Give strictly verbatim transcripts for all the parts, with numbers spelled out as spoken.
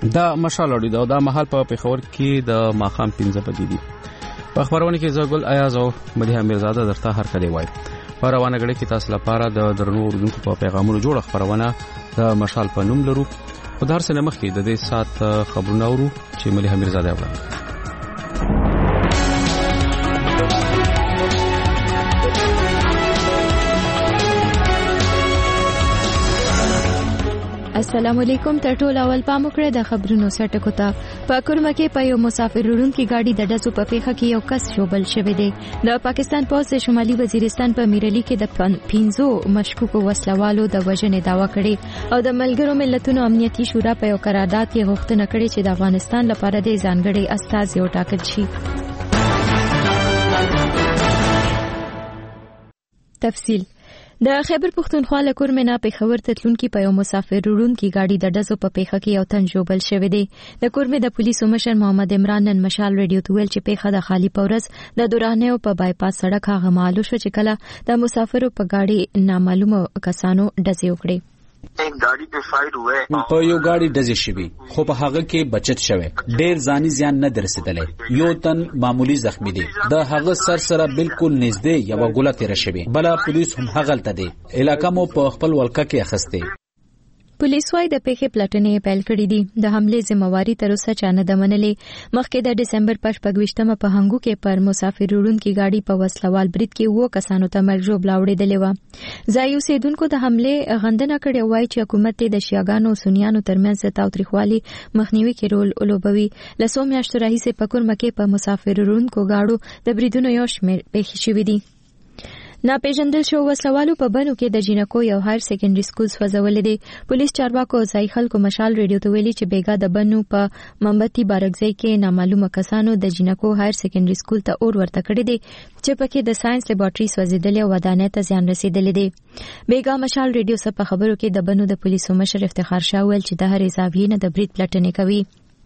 دا مشال اوري دا د محل په پیښور کې د ماخام پنځه بجې دي. په خبرونه کې زګل ایاز او مدیحه میرزاده درته هر کله وای. په روانه غړي کې تاسو لپاره د درنو اردوونکو په پیغامونو جوړ خبرونه د مشال په نوم لرو. په دار سره مخ کې د دې سات خبرونه اورو چې مدیحه میرزاده وړاندې. السلام علیکم. تر ټولو اول پام وکړئ د خبرونو سرټکو ته. په کورمه کې په یو مسافر وړونکي گاډي د ډزو په پیښه کې یو کس شوبل شوی دی. د پاکستان پولیس د شمالي وزیرستان په میرلی کې د پنځو مشکوکو وسلوالو د وژنې دعوا کړې او د ملګرو ملتونو امنیتي شورا په یو قرارداد کې غوښتنه کړې چې د افغانستان لپاره د ځانګړي استازي وټاکل شي. تفصیل د خیبر پختونخوا له کورمنه پیښور ته تلونکي په یو مسافر وړونکي گاډي د ډزو په پیښه کې یو تن ژوبل شوی دی. د کورمه د پولیسو مشر محمد عمران نن مشال ریډیو ته ویل چې پیښه د خالی پورز د دورانیو په بایپاس سړک هغه مالو شو چې کله د مسافرو په گاډي نامعلومه کسانو ډزې وکړې. एक गाड़ी पे फायर हुआ है په یو गाड़ी ډزې شوی خو په هغه کې بچت شوی. ډیر ځاني زیان نه درسیدلې. یو تن معمولی زخمی دی. د هغه سر سره بالکل نږدې یو ګوله تیر شوی. بل پولیس هم هغه تل دی. علاقې مو په خپل ولکه کې اخسته. پولیس وايي د پیښې پلټنې پیل کړې دي. د حمله ذمہواری تر اوسه چا نه ده منلې. مخکې د ډسمبر په شپږویشتمه په هنګو کې پر مسافر وړونکي گاډي په وسلوال برید کې وو کسانو ته مرګ ژوبلا وړېدلې و. ځایي اوسیدونکو د حمله غندنه کړې وایي چې حکومت د شیعاګانو او سنیانو ترمنځ تاوتریخوالي مخنیوي کې رول ولوبوي. لسو میاشتو راهیسې په کورمه کې په مسافر وړونکو گاډو د بریدونو یو شمېر پیښې شوې دي. ناپېژندل شو وسلوالو په بنو کې د جینکو یو هایر سیکنډري سکول سوځولې دي. پولیس چارواکو ځای خلکو مشال ریډیو ته ویلي چې بیګا د بنو په منبتي بارکزی کې نامعلومه کسانو د جینکو هایر سیکنډري سکول ته اور ورته کړی دي چې پکې د ساينس لیبارټري سوځیدلې او ودانۍ ته زیان رسیدلې دي. بیګا مشال ریډیو سره په خبرو کې د بنو د پولیسو مشر افتخار شاه ویل چې د هر زاویې نه د برید پلټنې کوي.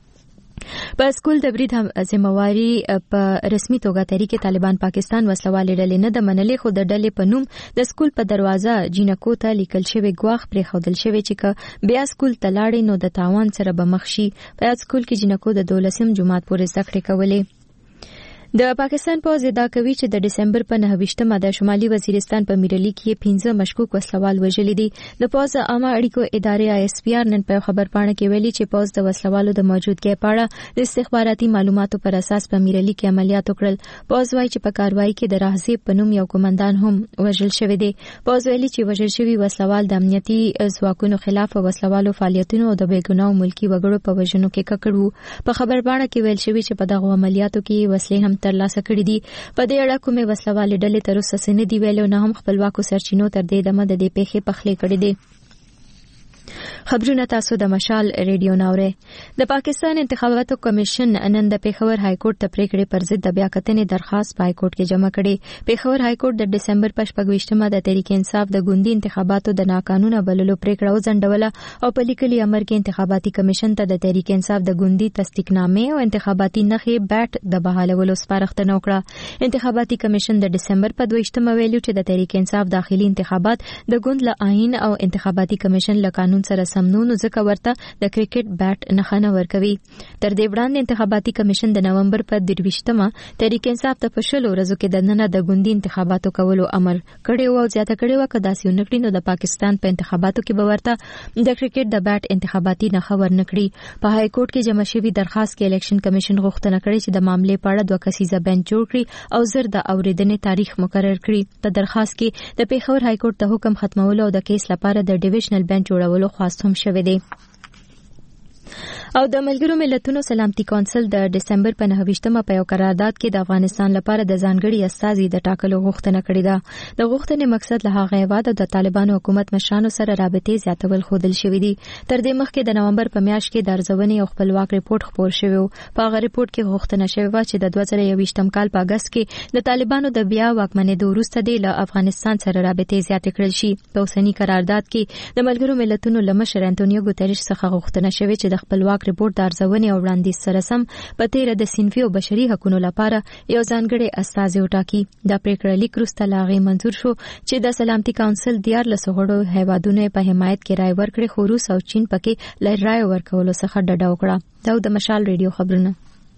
په سکول د برید هم ذمہواری په رسمي توګه تحریک طالبان پاکستان وسلوالې ډلې نه د منلې خو د ډلې په نوم د سکول په دروازه جینکو ته لیکل شوی ګواښ پرې خودل شوی چې ک بیا سکول ته لاړې نو د تاوان سره به مخ شي. په سکول کې جینکو د دولسم جماعت پورې زده کړې کولې. د پاکستان پولیس ادعا کوي چې د دسمبر په نهه د شمالي وزیرستان په میرلی کې پنځه مشکوک وسلوال وژلي دي. د پولیس عامه اړیکو ادارې آی اس پی آر نن په خبر پاڼه کې ویلي چې پولیس د وسلوالو د موجودګۍ په اړه د استخباراتي معلوماتو پر اساس په میرلی کې عملیات وکړل. پولیس وايي چې په کاروایی کې د راهزیب په نوم یو کمانډان هم وژل شوی دی. پولیس ویلي چې وژل شوی وسلوال د امنیتي ځواکونو خلاف وسلوالو فعالیتونو او د بیګناو ملکی وګړو په وژنو کې ککړ وو. په خبر پاڼه کې ویل شوی چې په دغه عملیاتو کې وسلې هم ترلاسه کړې دي. په دې اړه کومې وسلوالې ډلې تر اوسه څه نه دي ویلي او نه هم خپلواکو سرچینو تر دې دمه د دې پیښې پخلی کړې دي. خبرونه تاسو د مشال ریډیو ناوره. د پاکستان انتخاباتو کمیشن نن د پیښور های کورټ ته پریکړې پر ضد د بیاکتنې درخواست په های کورټ کې جمع کړي. پیښور های کورټ د دسمبر په شپږویشتمه د تحریک انصاف د ګوندي انتخاباتو د ناقانونه بللو پریکړه وځنډوله او په لیکلي امر کې انتخاباتي کمیشن ته د تحریک انصاف د ګوندي تصدیقنامې او انتخاباتي نښې بیټ د بحالولو سپارښتنه وکړه. انتخاباتي کمیشن د دسمبر په دویشتمه ویلو چې د تحریک انصاف داخلي انتخابات د ګوند له آئین او انتخاباتي کمیشن له قانون سره سمنونو ځکه ورته د کرکټ بیټ نه خنه ورکوي. تر دې وړاندې انتخاباتي کمیشن د نومبر په درویشتمه تحریک انصاف ته په شلو ورځو کې د نن د ګوندي انتخاباتو کولو امر کړی او زیاته کړی و که داسې ونکړي نو د پاکستان په انتخاباتو کې به ورته د کرکټ د بیټ انتخاباتي نه خبر نکړي. په های کورټ کې جمع شوی درخواست کې الیکشن کمیشن غوښتنه کړې چې د معاملې په اړه دوه کسیزه بنچ جوړ کړي او زر د اوریدنې تاریخ مقرر کړي. په درخواست کې د پیښور های کورټ د حکم ختمولو او د کیس لپاره د ډیویژنل بنچ جوړولو خواست هم شوی دی. او د ملګرو ملتونو سلامتي کونسل د دسمبر په نهه په یو قرارداد کې د افغانستان لپاره د ځانګړي استازي د ټاکلو غوښتنه کړې ده. د غوښتنې مقصد له هغه هیواد او د طالبانو حکومت مشرانو سره رابطې زیاتول ښودل شوې دي. تر دې مخکې د نومبر په میاشت کې د ارزونې او خپلواک ریپورت خپور شوی و. په هغه ریپورت کې غوښتنه شوې و چې د دوه زره یوویشتم کال په اگست کې د طالبانو د بیا واکمنېدو وروسته د افغانستان سره رابطې زیاتې کړل شي. په اوسني قرارداد کې د ملګرو ملتونو له مشر انټونیو ګوتریش څخه غوښتنه شوې چې د د خپلواک ریپورت د ارزونې او وړاندیز سره سم په تیره د صنفي او بشري حقوقو لپاره یو ځانګړی استازی وټاکي. دا پریکړه لیک وروسته لاغي منزور شو چې د سلامتي کونسل دیارلس غړو هیوادونو په حمایت کې رائے ورکړي، خو روس او چین پکې لږ رائے ورکولو څخه ډډه وکړه. دا د مشال ریډیو خبرونه.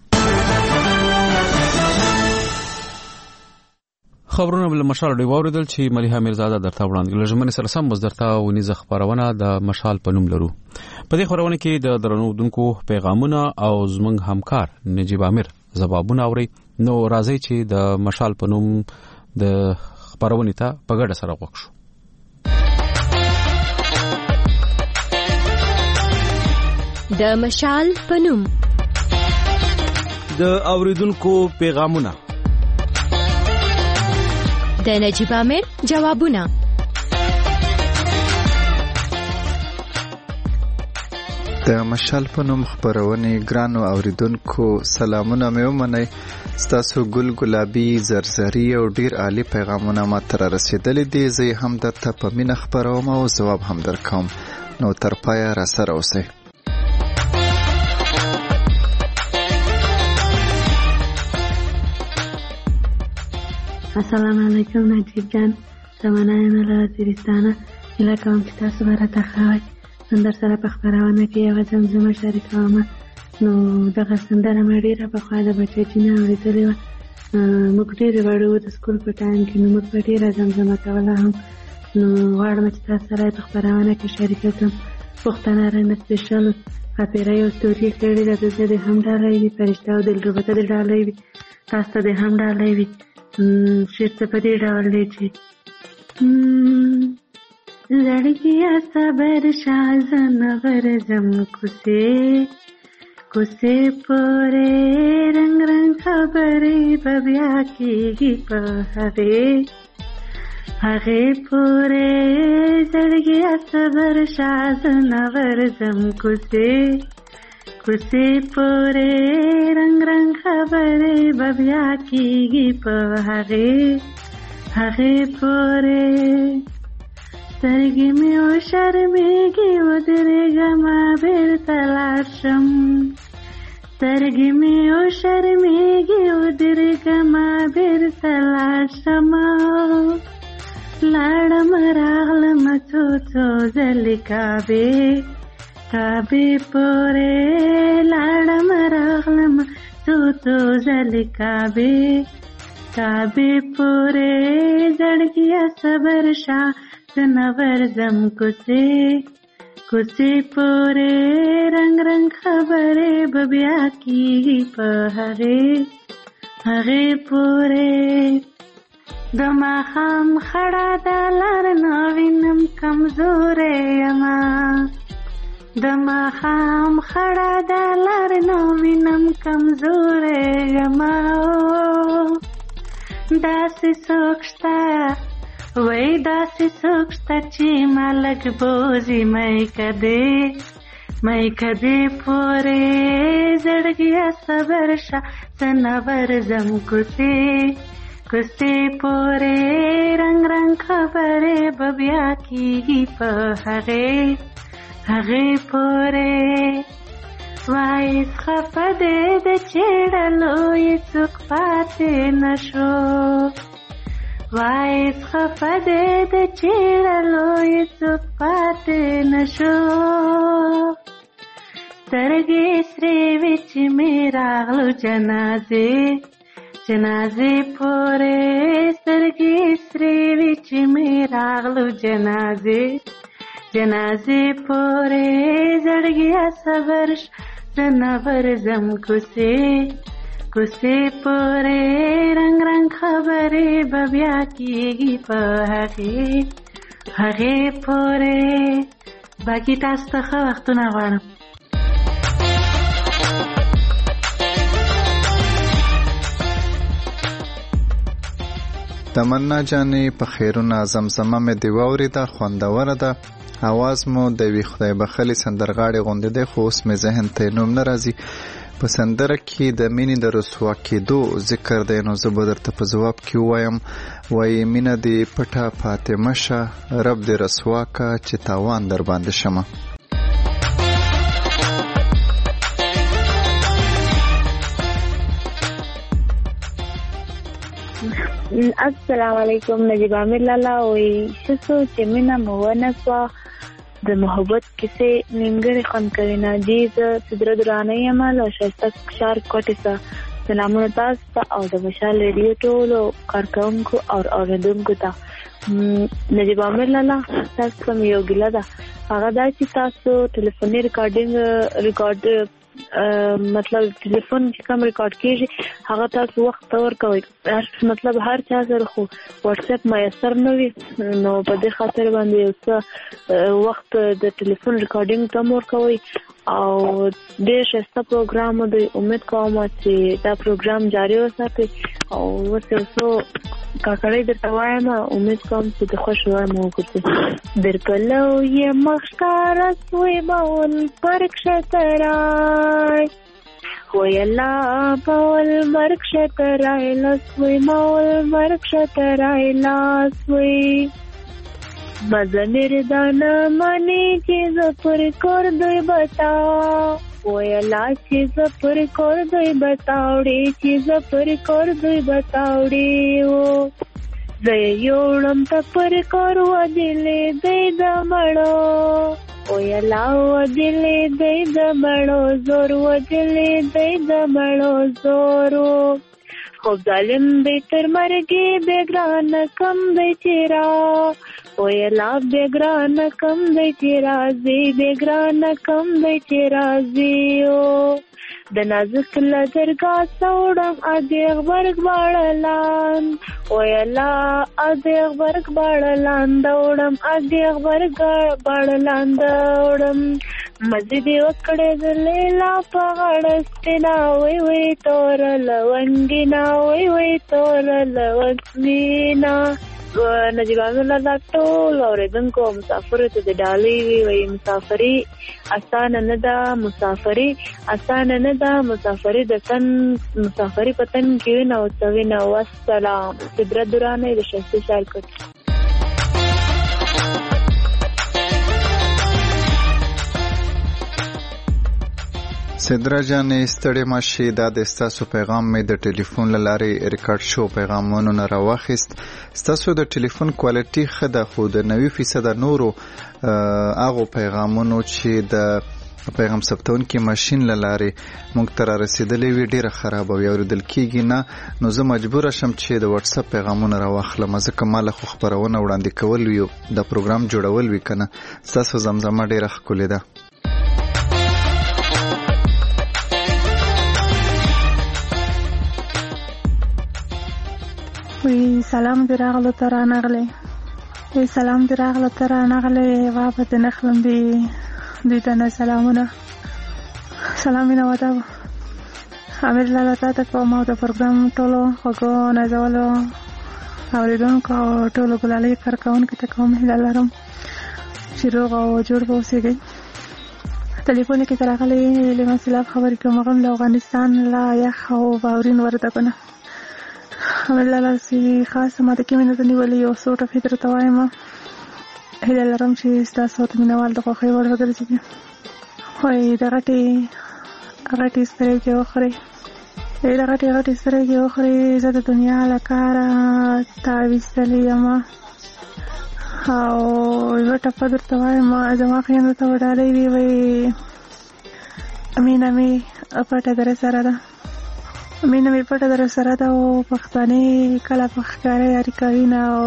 خبرونه بل مشال دی ووردل چې مليحه میرزاده درته وړاندې لژمن سره سم مزدرته ونیزه خبرونه د مشال په نوم لرو. په دې خبرونه کې د درنودونکو پیغامونه او زمنګ همکار نجیب امیر جوابونه اوري. نو راځي چې د مشال په نوم د خبرونه ته په ګډه سره وښو. د مشال په نوم د اوریدونکو پیغامونه، د نجیب امیر جوابونه. د مشال په نوم خبرونه ګرانو اوریدونکو سلامونه مې ومنئ. ستاسو ګل ګلابي زرزري او ډیر عالی پیغامونه ما تر رسیدلې دي. زه هم درته په مینه خبروم او جواب هم درکوم. نو تر پایه را سره اوسئ. السلام علیکم نجیب جان، زمانه یم له وزیرستانه. هیله کوم چې تاسو به راته ښه وای. زه در سره په خپرونه کې یوه زمزمه شریکومه. نو دغه سندره مې ډېره پخوا د بچه جینه اورېدلې وه. موږ ډېرې وړو وو د سکول په ټایم کې، نو موږ به ډېره زمزمه کوله هم. نو غواړم چې تاسو سره په خپرونه کې شریکه کړم. پښتانه رنګ سپیشل ښاپیرۍ او ستوري کړې ده. د زه دې هم ډالۍ وي، فرشته او دلربه ته دې ډالۍ وي، تاسو ته دې هم ډالۍ وي. شعر ته په دې ډول دی چې زړګیا صبر شاه زنه ورځم کوڅې کوڅې پورې رنګ رنګ خبرې به بیا کېږي په هغې هغې پورې زړګیا صبر شاه زنه ورځم کوڅې کوڅې پورې رنګ رنګ خبرې به بیا کېږي په هغې هغې پورې سترګې مې وشرمېږي ودرېږمه بېرته لاړ شم سترګې مې وشرمېږي ودرېږمه بېرته لاړ شم لاړم راغلمه څو څو ځلې کعبې کعبې پورې لاړم راغلم څو څو ځلې کعبې کعبې پورې زړګیا صبر شاه زه نه ورځم کوڅې کوڅې پورې رنګ رنګ خبرې به بیا کېږي په هغې هغې پورې د ماښام خړه د لار نه وینم کمزوری یمه د ماښام خړه د لار نه وینم کمزوری یمه داسې څوک شته وای داسې څوک شته چې ما لږ بوځي میکه دې میکه دې پورې زړګیا صبر شه زه نه ورځم کوڅې کوڅې پورې رنګ رنګ خبرې به بیا کېږي په هغې هغې پورې وای خفه دې د چېړلو یې څوک پاتې نه شو وای خفه دې د چېړلو یې څوک پاتې نه شو سترګې سرې وې چې مې راغلو جنازې جنازې پورې سترګې سرې وې چې مې راغلو جنازې جنازې پورې زړګیا صبر زه نه ورځم کوڅې کوڅې پورې رنګ رنګ خبرې به بیا کېږي په هغې هغې پورې باقي تاسو ته ښه وختونه غواړم. تمنا جانې په خیرونه زمزمه مې دی واورېده، خوندوره ده. اواز مو د وی خدای بخلي سندرغاړي غوندې دی، خو اوس مې ذهن ته نوم نه راځي. په سندره کې د مینې د رسوا کېدو ذکر دی، نو زه به درته په ځواب کې ووایم وایي مینه دې پټه فاطمه شه، رب دې رسوا که چې تاوان در باندې شمه. السلام علیکم. نجیب عامر لالا وی شسو چې مینا مونه سوا د محبت کیسه نیمګړی خوند کوي نه دی ز صدر درانه یم له شسته شار کوټه سره سلامونه تاسو ته او د مشال ریډیو ټولو کارکونکو او اوریدونکو ته. نجیب عامر لالا تاسو کوم یو ګیله ده هغه دا چې تاسو ټلیفوني ریکارډینګ ریکارډ مطلب ټلیفون چې کوم ریکارډ کیږي هغه تاسو وخت تور کوي مطلب هر چا سره خو واتس اپ میسر نه وي نو په دې خاطر باندې اوس وخت د ټلیفون ریکارډینګ تم ور کوي او ډېر ښه پروګرام دی. امید کوم چې دا پروګرام جاری وساتي او وسو کاکړې درته وایم امید کوم چې د خوښ وای مو کوي در کلو یې مخکار سوی باول پرک شترای وی الله باول مرک شترای لسوی باول مرک شترای لاسوی مزمیر دانا مانی چیز پر کر دوی بتاو وی الله چیز پر کر دوی بتاوڑی چیز پر کر دوی بتاوڑی و زی یوڑم تا پر کر و دلی دی دمڑو وی الله و دلی دی دمڑو زور و دلی دی دمڑو زورو خوب ظالم بیتر مرگی بیگران کم بیچیرا وی الله بیگران کم بیچیرازی بیگران کم بیچیرازیو د نازک لدرگاه سوڑم ادیغ برگ باڑلان وی الله ادیغ برگ باڑلان دوڑم ادیغ برگ باڑلان دوڑم مزیدی وکڑے دلیلا پاگڑستینا وی وی تور لونگینا وی وی تور لونگینا. نجیب عامر لالا ټول اوریدونکو مسافرو ته د ډالۍ وی وی مسافري اسانه نه ده مسافري اسانه نه ده مسافري د تن مسافري پتن کې نه او څوي نه. والسلام. صدر درانه د شخصي شال کوټ. صدرا جانې ستړې ماشي دا د ستاسو پیغام مې د ټلیفون لارې ریکارډ شو پیغامونو نه راوخیست. ستاسو د ټلیفون کوالټي ښه ده خو د نوي فیصد نورو هغو پیغامونو چې د پیغام ثبتونکي ماشین لارې موږ ته را رسېدلې وي ډېره خرابه وي اورېدل کېږي نه نو زه مجبوره شم چې د واتساپ پیغامونه راواخلم ځکه ما له خو خپرونه وړاندې کول وي د پروګرام جوړول وي که نه. ستاسو زمزمه ډېره ښکلې ده. وی سلام دی راغلو تر انغلی وی سلام دی راغلو تر انغلی وابد نخلم بی دیدن سلامونه سلام مینا ودا امیر لالا تا تا کوم او د پروګرام ټولو خوګو نازولو اوریدونکو ټولو ګلالي کارکونکو ته کوم هیله لرم چې روغ او جوړ اوسئ. ټلیفون کې راغلی له مسله خبرې کوم غم له افغانستان لا یخ او باورین ورته کنه امیر لالا سی خاص ما د کیمینه د نیولې یو څو ټکي درته وایم هیله لرم چې ستاسو ته مینوال د خوښۍ وړ وګرځي. وایي د غټې غټې سترګې وخورئ د غټې غټې سترګې وخورئ زه د دنیا له کاره تاویستلې یم او یوه ټپه درته وایم زما خویندو ته به ډالۍ وي وایي مینه مې پټه در سره ده مینه مې پټه در سره ده او پښتانې کله په ښکاره یاري کوي نه او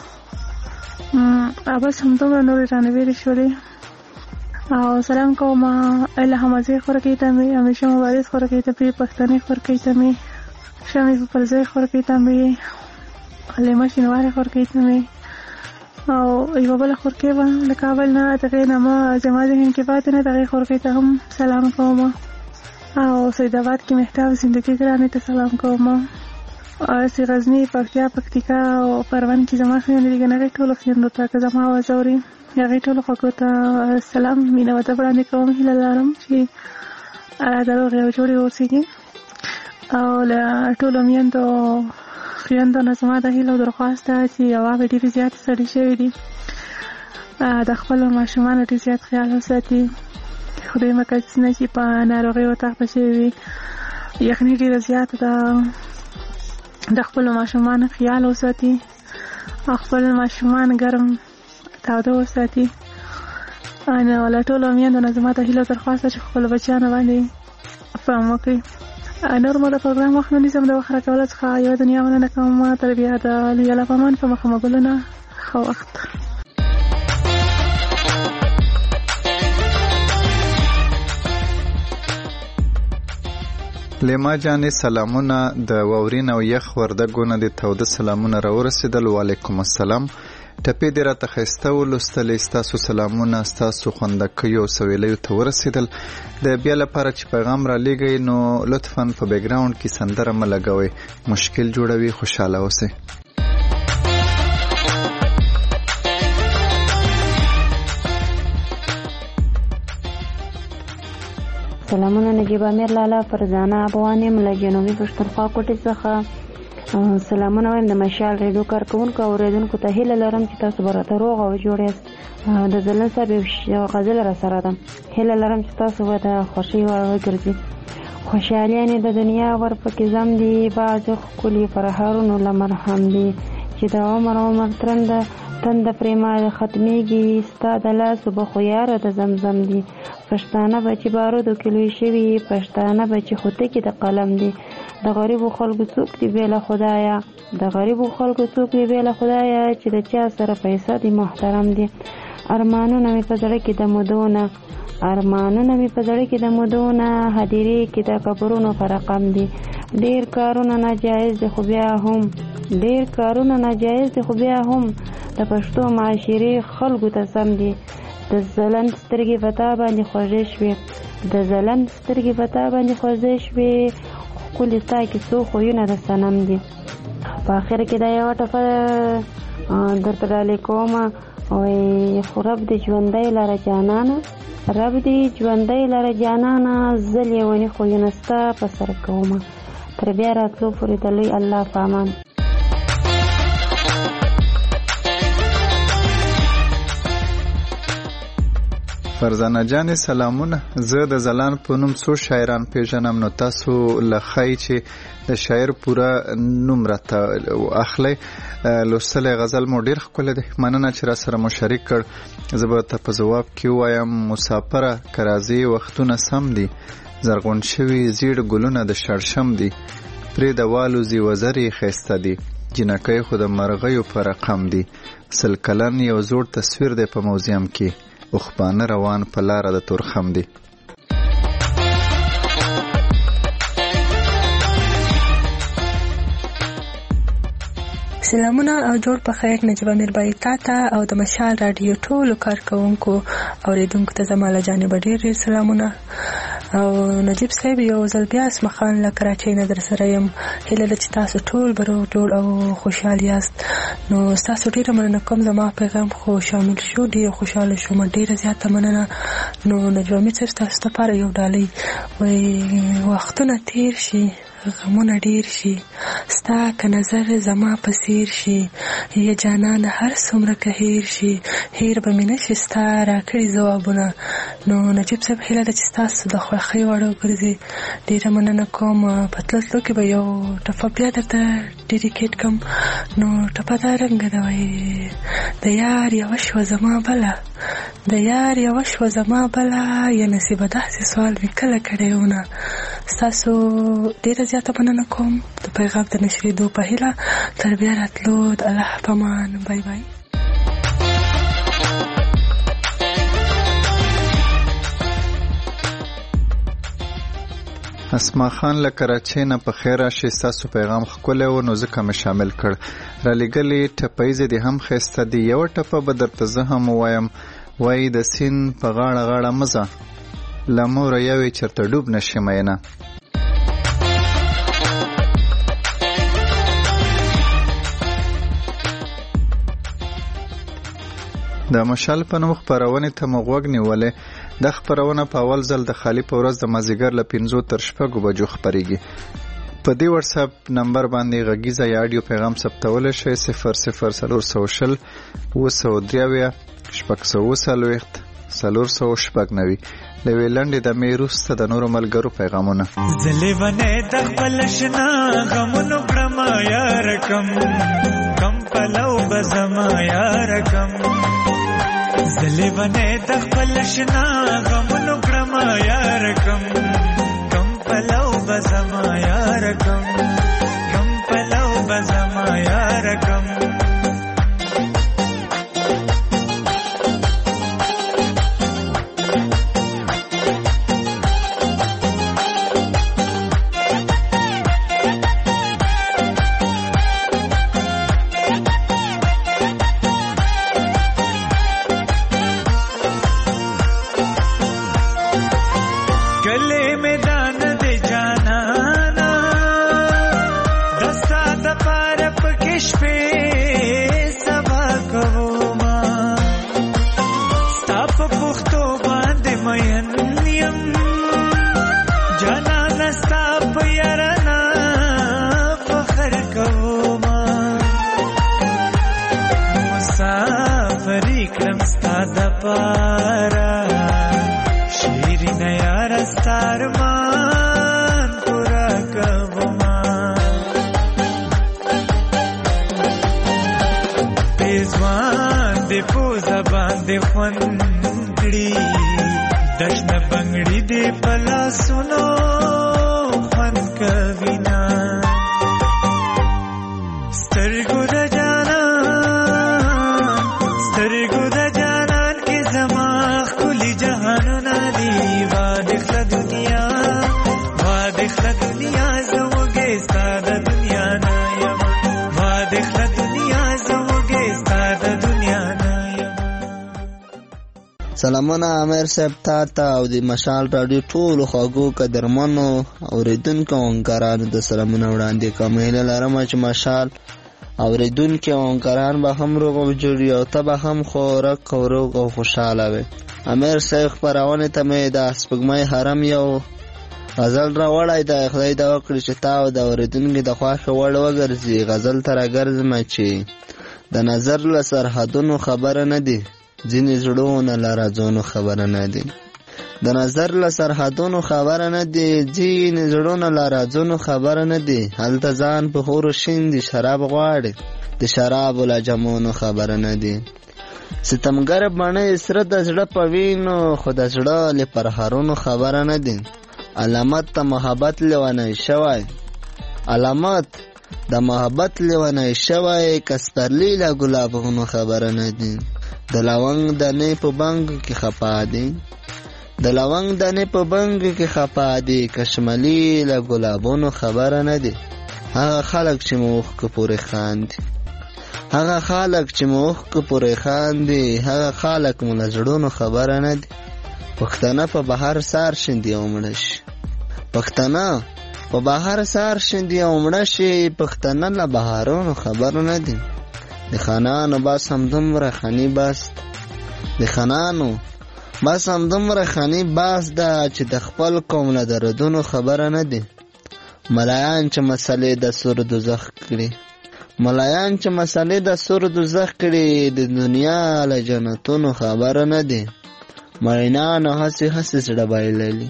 بس همدومره نورې رانه ویلې شولې او سلام کوم الله مزې خورکۍ ته مې همیشه مبارز خورکۍ ته مې پښتنې خورکۍ ته مې شمې په پرځای خورکۍ ته مې لیمه شینوارې خورکۍ ته مې او یوه بله خورکۍ وه له کابل نه د هغې نه ما زما ذهن کې پاتې نه د هغې خورکۍ ته هم سلام کوم او سید آباد کې مهتاب زندگی ګرانې ته سلام کوم او سی غزني پکتیا پکتیکا او پروان کې زما خویندې دي کنه ټولو خویندو ته که زما اواز اوري هغې ټولو خوږو ته سلام مینه ورته وړاندې کوم هیله لرم چې د روغې او جوړې اوسېږي او له ټولو میندو خویندو نه زما د هیله او درخواست ده چې هوا به ډېرې زیاتې سړې شوي دي د خپلو ماشومانو ډېر زیات خیال وساتي خدای مکړه چې په ناروغۍ وتښته شوي وي یخني ډېره زیاته ده د خپل ماشومان خیال وساتي، خپل ماشومان ګرم تاوده وساتي. انا ولا ټول میندو نه زما ته هیله درخواست چې خپل بچیانو باندې پام وکړي. نور مو د پروګرام وخت نه نیسم، د وخت راکولو څخه یوه دنیا مننه کوم. تر بیا د لوی الله په امان، په مخه مګلونه ښه وخت. لیما جانې سلامونه. د واورین او یخ وردګونه د توده سلامونه راورسېدل. وعلیکم السلام. ټپې دې راته ښایسته ولوستلې. ستاسو سلامونه ستاسو خوندکیو او سویلیو ته ورسېدل. د بیا لپاره چې پیغام را لیږئ نو لطفا په بیکګراوند کې سندره مه لګوئ، مشکل جوړوي. خوشحاله اوسئ. سلامونه نجیب امیر لالا فرزانه افغان یم له جنوبي پښتونخوا کوټې څخه. سلامونه وایم د مشال ریډیو کارکوونکو او اورېدونکو ته هیله لرم چې تاسو به راته روغ او جوړ یاست. د ځلن صاحب یو غزل را سره ده، هیله لرم چې تاسو به د خوښۍ وړ وګرځي. خوشحالیانې د دنیا ورپکې زم دي، بعض ښکلي پرهارونو له مرهم دي، چې د عمر عمر ترنده تنده پرېمانه ختمېږي، ستا د لاسو به خو یاره د زمزم دي. پښتانه به چې بارودو کې لوی شوي، پښتانه به چې خوتکې د قلم دي. د غریبو خلکو څوک دی بې له خدایه، د غریبو خلکو څوک دی بې له خدایه، چې د چا سره پیسه دی محترم دی. ارمانونه مې په زړه کې د مودونه، ارمانونه مې په زړه کې د مودونه، هدیرې کې د قبرونو په رقم دي. ډېر کارونه ناجایز دي خو بیا هم، ډېر کارونه ناجایز دي خو بیا هم د پښتو معاشرې خلکو ته سم دي. د ځلند سترګې په تا باندې خوږې شوې، د ځلند سترګې په تا باندې خوږې شوې، ښکلي ستا کیسو خویونه د صنم دي. په آخر کې دا یوه ټپه درته ډالۍ کومه، وایي خو رب دې ژوندی لره جانانه، رب دې ژوندی لره جانانه، زه لیوني خویونه ستا په سر کومه. تر بیا راتلو پورې د لوی الله په امان. فرزانه جانې سلامونه. زه د زلان په نوم څو شاعران پیژنم، نو تاسو له ښایي چې د شاعر پوره نوم راته اخلئ. لوستلی غزل مو ډېر ښکلی دی، مننه چې را سره مو شریک کړ. زه به ته په ځواب کې ووایم مسافره که راځې وختونه سم دي، زرغون شوي زیړ ګلونه د شړشم دي، پرې د والوزي وزرې ښایسته دي، جنکۍ خو د مرغیو په رقم دي، سل کلن یو زوړ تصویر دی په موزیم کې، اوښبانه روان په لاره د تورخم دي. سلامونه او جوړ په خیر نجیب امیر بای تا ته او د مشال رادیو ټولو کارکوونکو اوریدونکو ته زما له جانبه ډېر ډېر سلامونه. او نجیب صاحب یو ځل بیا اسمخان له کراچۍ نه در سره یم، هیله ده چې تاسو ټول به روغ جوړ او خوشحال یاست. نو ستاسو ډېره مننه کوم، زما پیغام خو شامل شو، ډېر خوشحاله شوم، ډېره زیاته مننه. نو نجیب امیر صاحب ستاسو لپاره یو ډالۍ، وایي وختونه تیر شي غمونه ډیر شي، ستا که نظر زما په څیر شي، یا جانان هر څومره که هیر شي، هیر به مې نشي ستا راکړي ځوابونه. نو نجیب صاحب هیله ده چې ستاسو د خوښۍ وړ وګرځي. ډېره مننه کوم. په تلو تلو کې به یو ټپه بیا درته ډیډیکیټ کړم. نو ټپه دا رنګه ده، وایي د یار یوه شوه زما بله، د یار یوه شوه زما بله، یا نصیبه داسې سوال مې کله کړی ونه. ستاسو ډېره زیاته مننه کوم د پیغام د نشریدو په هیله. تر بیا راتلو د الله په امان. بای بای. اسما خان له کراچۍ نه په خیر راشي. ستاسو پیغام ښکلی و نو ځکه مې شامل کړ. رالیږلې ټپیزې دې هم ښایسته دي. یوه ټپه به درته زه هم ووایم، وایي د سیند په غاړه غاړه مزه، له موره یوې چېرته ډوب نشي مینه. د مشال په نوم خپرونې ته مو غوږ نیولی. دا خپرونه په اول ځل د خالي په ورځ د مازدیګر له پنځو تر شپږو بجو خپریږي. په دې واتساپ نمبر باندې غږیزه یا اډیو پیغام ثبتولی شئ. صفر صفر څلور سوه شل اوه سوه درې اویا شپږ سوه اوه څلوېښت څلور سوه شپږ نوي. له یوې لنډې دمې وروسته د نورو ملګرو پیغامونه. زه لیونی د خپل شنه غمونو کړمه یار کم کم پلو بزما یار کم زلی بنه د خپل شنا غمونو کړم یار کم کم پلو بزما یار کم کم پلو بزما یار کم سلامونه امیر صاحب تا ته او د مشال راډیو ټولو خواږو قدرمنو اورېدونکو او همکارانو د سلامونه وړاندې کوم. هیله لرم چې مشال اورېدونکي او همکاران به هم روغ او جوړ وي او ته به هم خوراک او روغ او خوشحاله وي. امیر صاحب خپرونې ته مې د سپوږمۍ حرم یو غزل راوړی دی. خدای دې وکړي چې تا او د اورېدونکي د خوښې وړ وګرځي. غزل ته راګرځم چې د نظر له سرحدونو خبره نه دي، ځینې زړونه له رازونو خبره نه دي. د نظر له سرحدونو خبره نه دي، ځینې زړونه له رازونو خبره نه دي. هلته ځان په خورو شین دي، شراب غواړي، د شرابو له جامونو خبره نه دي. ستمګر بڼه سره د زړه په وینو، خو د زړه له پرهارونو خبره نه دي. علامت ته محبت لیونی شوی، علامت د محبت لیونی شوی، کسپرلی له ګلابونو خبره نه دي. د لونګ دانې په بنګ کې خفا دي، د لونګ دانې په بنګ کې خفا دي، کشملی له ګلابونو خبره نه دي. هغه خلک چې موخ کې پورې خاندي، هغه خلک چې موخ کې پورې خاندي، هغه خلک مو له زړونو خبره نه دي. پښتانه په بهر سار شندي او مړه شي، پښتانه په بهر سار شندي او مړه شي، پښتانه له بهارونو خبره نه دي. د خانانو بس هم دومره خاني بس د خانانو بس هم دومره خاني بس ده چې د خپل قوم له دردونو خبره نه دي. ملایان چې مسلې د سور دوزخ کړي، ملایان چې مسلې د سور دوزخ کړي، د دنیا له جنتونو خبره نه دي. مینانو هسې هسې زړه بایللي،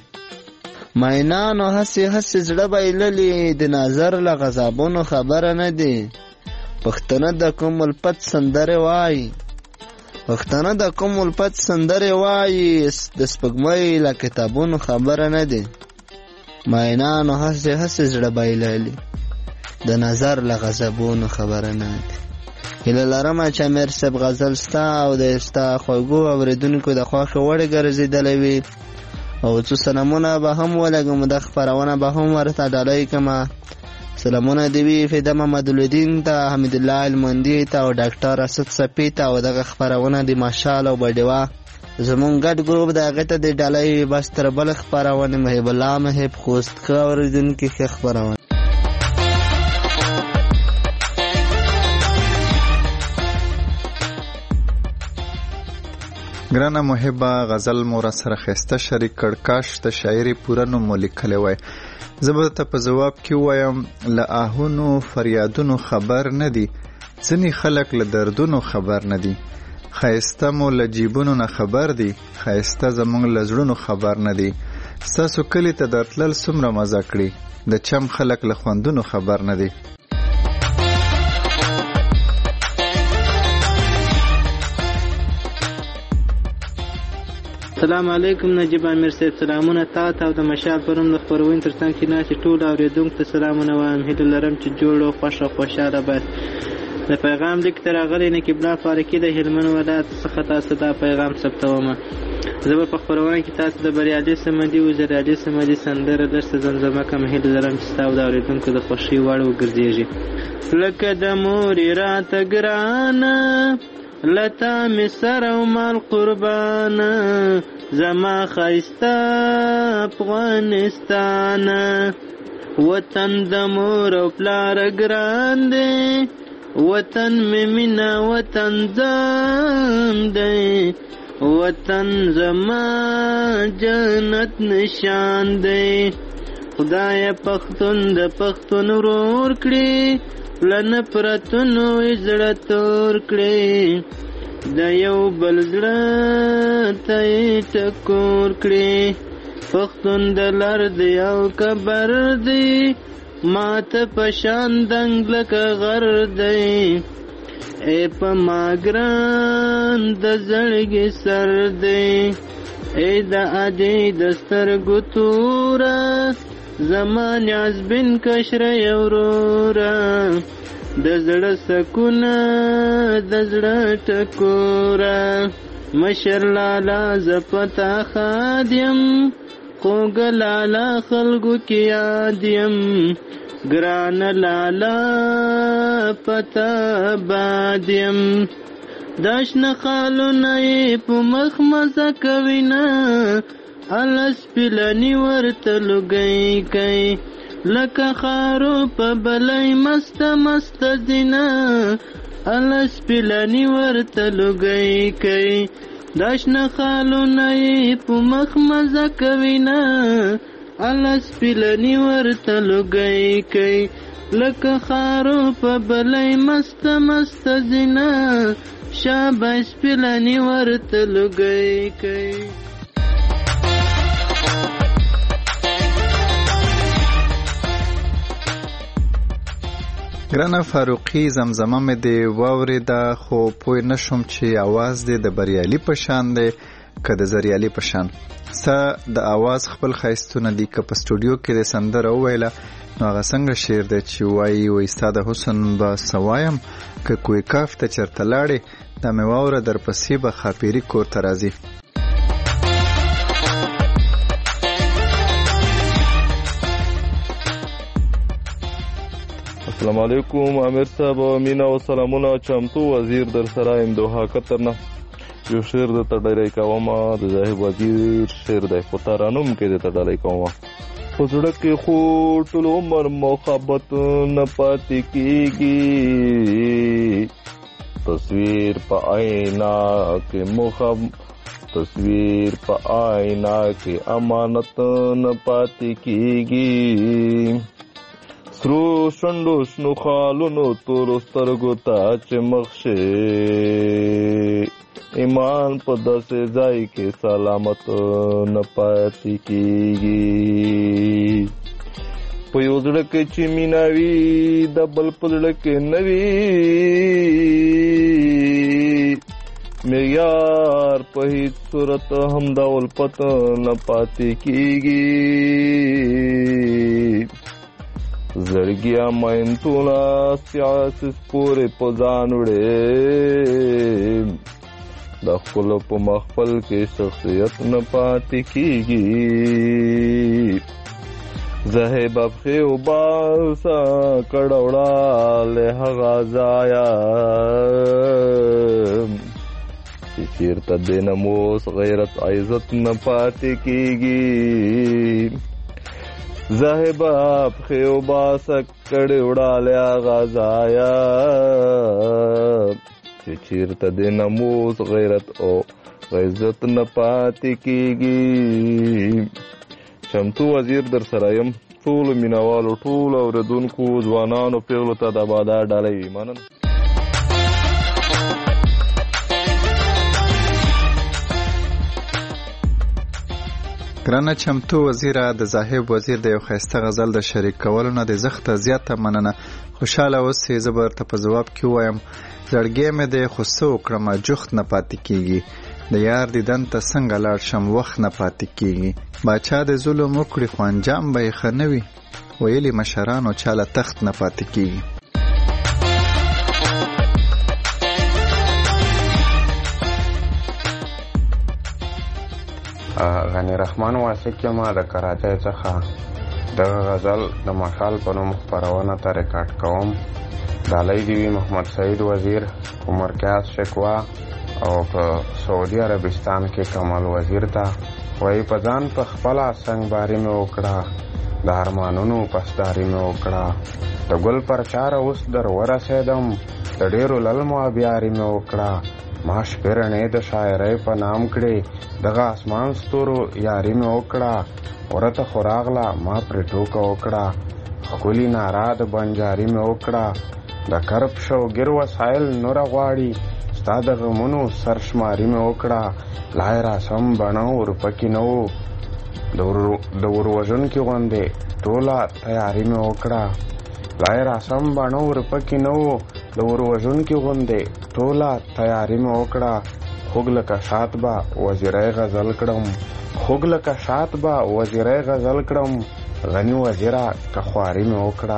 مینانو هسې هسې زړه بایللي، د نظر له غضبونو خبره نه دي. پښتانه د کوم الفت سندره وایي، پښتانه د کوم الفت سندره وایي، د سپوږمۍ له کتابونو خبره نه دي. مینانو هسې هسې زړه بایللي، د نظر له غضبونو خبره نه دي. هیله لرم چې امیر صاحب غزل ستا او د ستا خوږو اورېدونکو د خوښې وړ ګرځېدلی وي او څو سلامونه به هم ولګم، د خپرونه به هم ورته ډالۍ کړمه. سلامونه دی وی فیدا محمد الدین ته، حمید الله المندی ته او ډاکټر اسد صفی ته او دغه خبرونه دی ماشال او بډوا زمون ګډ ګروپ د هغه ته د ډالۍ بس تر بل خبرونه محب الله محب خوست کا اوریدونکو کې خبرونه. ګرانه محبه غزل مور سره خسته شریک کړکاش ته شاعري پوره نو ملکله وای. زبر ته په جواب کې وایم له آهونو فریادونو خبر نه دي، ځنی خلک له دردونو خبر نه دي. خایسته مو له جیبونو نه خبر دي، خایسته زمونږ له زړونو خبر نه دي. ستاسو کلی ته درتلل څومره مزه کړي، د چم خلک له خوندونو خبر نه دي. السلام علیکم نجیب امیر صاحب، سلامونه تا ته او د مشال پروم د خپرونې ترڅنګ کې ناستې ټولو اورېدونکو ته سلامونه وایم. هیله لرم چې جوړ او خوښ او خوشحاله باید. د پیغام لیک ته راغلی نقیب الله فاروقي د هلمند ولایت څخه تاسو دا پیغام ثبتومه. زه به په خپرونه کې تاسو د بریالي صمدي او زریالي صمدي سندره درسته زمزمه کوم. هیله لرم چې تاسو د اورېدونکو د خوښۍ وړ وګرځېږي. لکه د مورې راته ګرانه لتا می سر او مال قربانه زما خایسته افغانستان. وطن د مور او پلار ګران دی، وطن می مینا وطن ځان دی، وطن زما جنت نشان دی. خدای پښتون د پښتون ورور کړي، لن پرتونو زړه تور کړي، د یو بل زړه ته ټکور کړي. پښتون د لر دی او کبر دی، ماته پشان دنګ لکه غر دی. ای په ما ګران د زړګي سر دی، ای د ادې د سترګو توره زما نیاز بن کشره یوروره. د زړه سکونه د زړه ټکوره، مشر لالا زپتا خادیم، خوږ لالا خلکو کې یاد یم. ګران لالا پتا باد یم، داشنه خالونه یې په مخ مزه کوینه، الس پلنی ورته لګی کوي، لکه خارو په بلای مست مست زینه، الس پلنی ورته لګی کوي. داشنه خالونه یې په مخ مزه کوینه، الس پلنی ورته لګی کوي، لکه خارو په بلای مست مست زینه، شاباش پلنی ورته لګی کوي. ګرانه فاروقي زمزمه مې دی واورېده، خو پوه نشم چې आवाज دې د بریالي په شان دی که د زریالي په شان. ستا د आवाज خپل ښایستونه دي، که په سټوډیو کې د سندره وویله نو هغه څنګه شعر دی چې وایي وایي ستا د حسن به څه وایم، که کوی کاف ته چېرته لاړې دا مې واوره درپسې به خاپیري کور ته راځي. السلام علیکم امیر صاحب، مینا و سلامونه. چمتو وزیر در سره ام دوها قطر نه یو شعر د تډلې کومه، د زاهد وزیر شعر د پتارانوم کې د تډلې کومه. په زړه کې خو ټول عمر محبت نه پاتې کیږي، تصویر په آئینه کې مخب تصویر په آئینه کې امانت نه پاتې کیږي. سرو شونډو شنو خالونو تورو سترګو ته چې مخ شي، ایمان په داسې ځای کې سلامت نه پاتې کیږي. په یو زړه کې چې مینه وي د بل په زړه کې نه وي، معیار په هیڅ صورت هم د الفت نه پاتې کیږي. زړګیا مین ټوله سیاسي پورې په ځان وړې، د خپل په مخفل کې شخصیت نه پاتې کیږي. زهب افخې او باسا کړوړه له هغه ځایه چې چېرته د ناموس غیرت عزت نه پاتې کیږي. زاهبا پخیو باسا کڑی اڑالی آغا زایا چی چیرتا دی نموس غیرت او غیزت نپاتی کیگی. چمتو وزیر در سرایم، ټول مینوالو ټول اوریدونکو ځوانانو پیغلو ته د بادار ډالۍ وي. مننه. ګرانه چمتو وزیره، د زاهب وزیر د یو ښایسته غزل د شریک کولو نه د زخته زیاته مننه. خوشحاله اوسې. زه به ورته په ځواب کې ووایم زړګی مې دی خو څه وکړمه جخت نه پاتې کیږي. د یار دیدن ته څنګه لاړ شم وخت نه پاتې کیږي باچا د ظلم وکړي خو انجام به یې ښه نه وي ویلي مشرانو چاله تخت نه پاتې کیږي. غنی رحمان واسق یم د کراچۍ څخه. دغه غزل د مشال په نوم خپرونه ته ریکارډ کوم. ډالۍ دې وي محمد سعید وزیر، عمر کیاس شکوا او په سعودي عربستان کې کمال وزیر ته. وایي په ځان په خپله سنګباري مې وکړه، د ارمانونو پسداري مې وکړه، د ګل پر چاره اوس در ورسېدم، د ډېرو للمو ابیاري مې وکړه. ما شپېرنې د شاعرۍ په نام کړې، دغه اسمان ستورو یاري مې وکړه. ورته خو راغله ما پرې ټوکه وکړه، ښکلي ناره د بنجاري مې وکړه. د کرب شوګیر وسایل نوره غواړي، ستا د غمونو سرشماري مې وکړه. لای راسم بڼه ورپکې نه و، د وروژونکي غوندې ټوله تیاري مې وکړه. لای راسم بڼه ورپکې نه و، د وروژونکي غوندې ټوله تیاري مې وکړه. خوږ لکه شات به وزیری غزل کړم، خوږ لکه شات به وزیری غزل کړم، غني وزیره که خواري مې وکړه.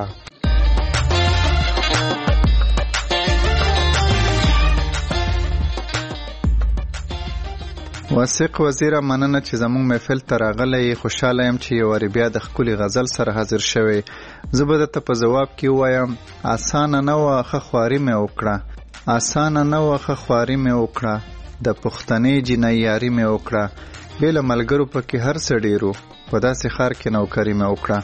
واسق وزیره مننه چې زموږ محفل ته راغلی. خوشحاله یم چې یو وارې بیا د ښکلي غزل سره حاضر شوی. زه به درته په ځواب کې ووایم اسانه نه وه ښه خواري مې وکړه، اسانه نه وه ښه خواري مې وکړه، د پښتنې جینۍ یاري مې وکړه، بې له ملګرو پکې هر څه ډېرو، په داسې ښار کې نوکري مې وکړه.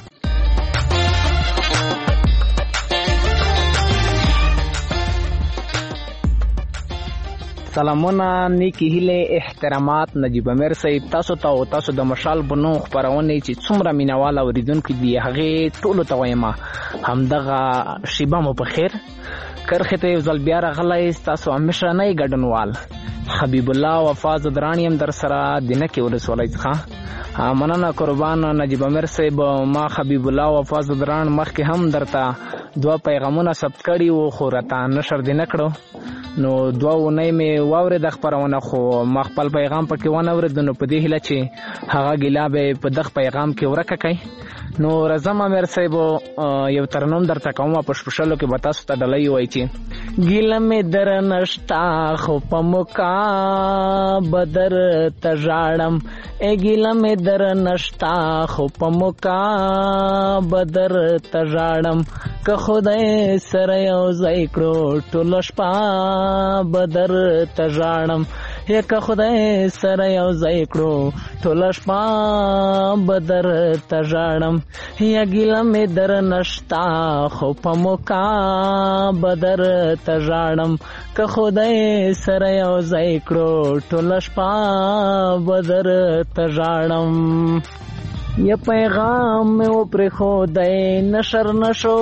سلامونه، نیکی هیله، احترامات. نجیب امیر صاحب تاسو ته او تاسو د مشال بنو خپرونې چې څومره مینوال اوریدونکو دي هغې ټولو ته وایم همدغه شیبه مو په خیر. کرښې ته یو ځل بیا راغلی ستاسو مشرنی ګډونوال حبیب الله وفا زدران یم در سره د نکې ولسوالۍ څخه. مننه قربان نجیب امیر صاحب. ما حبیب الله وفا زدران مخکې هم درته دوه پیغامونه ثبت کړي وو خو راته نشر دې نه کړو، نو دوه اونۍ مې واورېده خپرونه خو ما خپل پیغام پکې ونه اورېد، نو په دې هیله چې هغه ګیله به په دغه پیغام کې ورکه کوي. نو رضا امیر صاحب یو ترنم درته کوم په شپشلو کې به تاسو ته ډالۍ وایي چې ګیله مې در نشتا خو په موکا بدر ته ژاړم، ای ګیله مې در نشتا خو په موکا بدر ته ژاړم، که خدای سره یو ځای کړو ټوله شپه بدر ته ژاړم، یا که خدای سره یو ځای کړو ټوله شپه بدر ته ژاړم، یا ګیله مې در نشتا خو په موکا بدر ته ژاړم، که خدای سره یو ځای کړو ټوله شپه بدر ته ژاړم. یا پیغام مې وپرېښودی نشر نشو،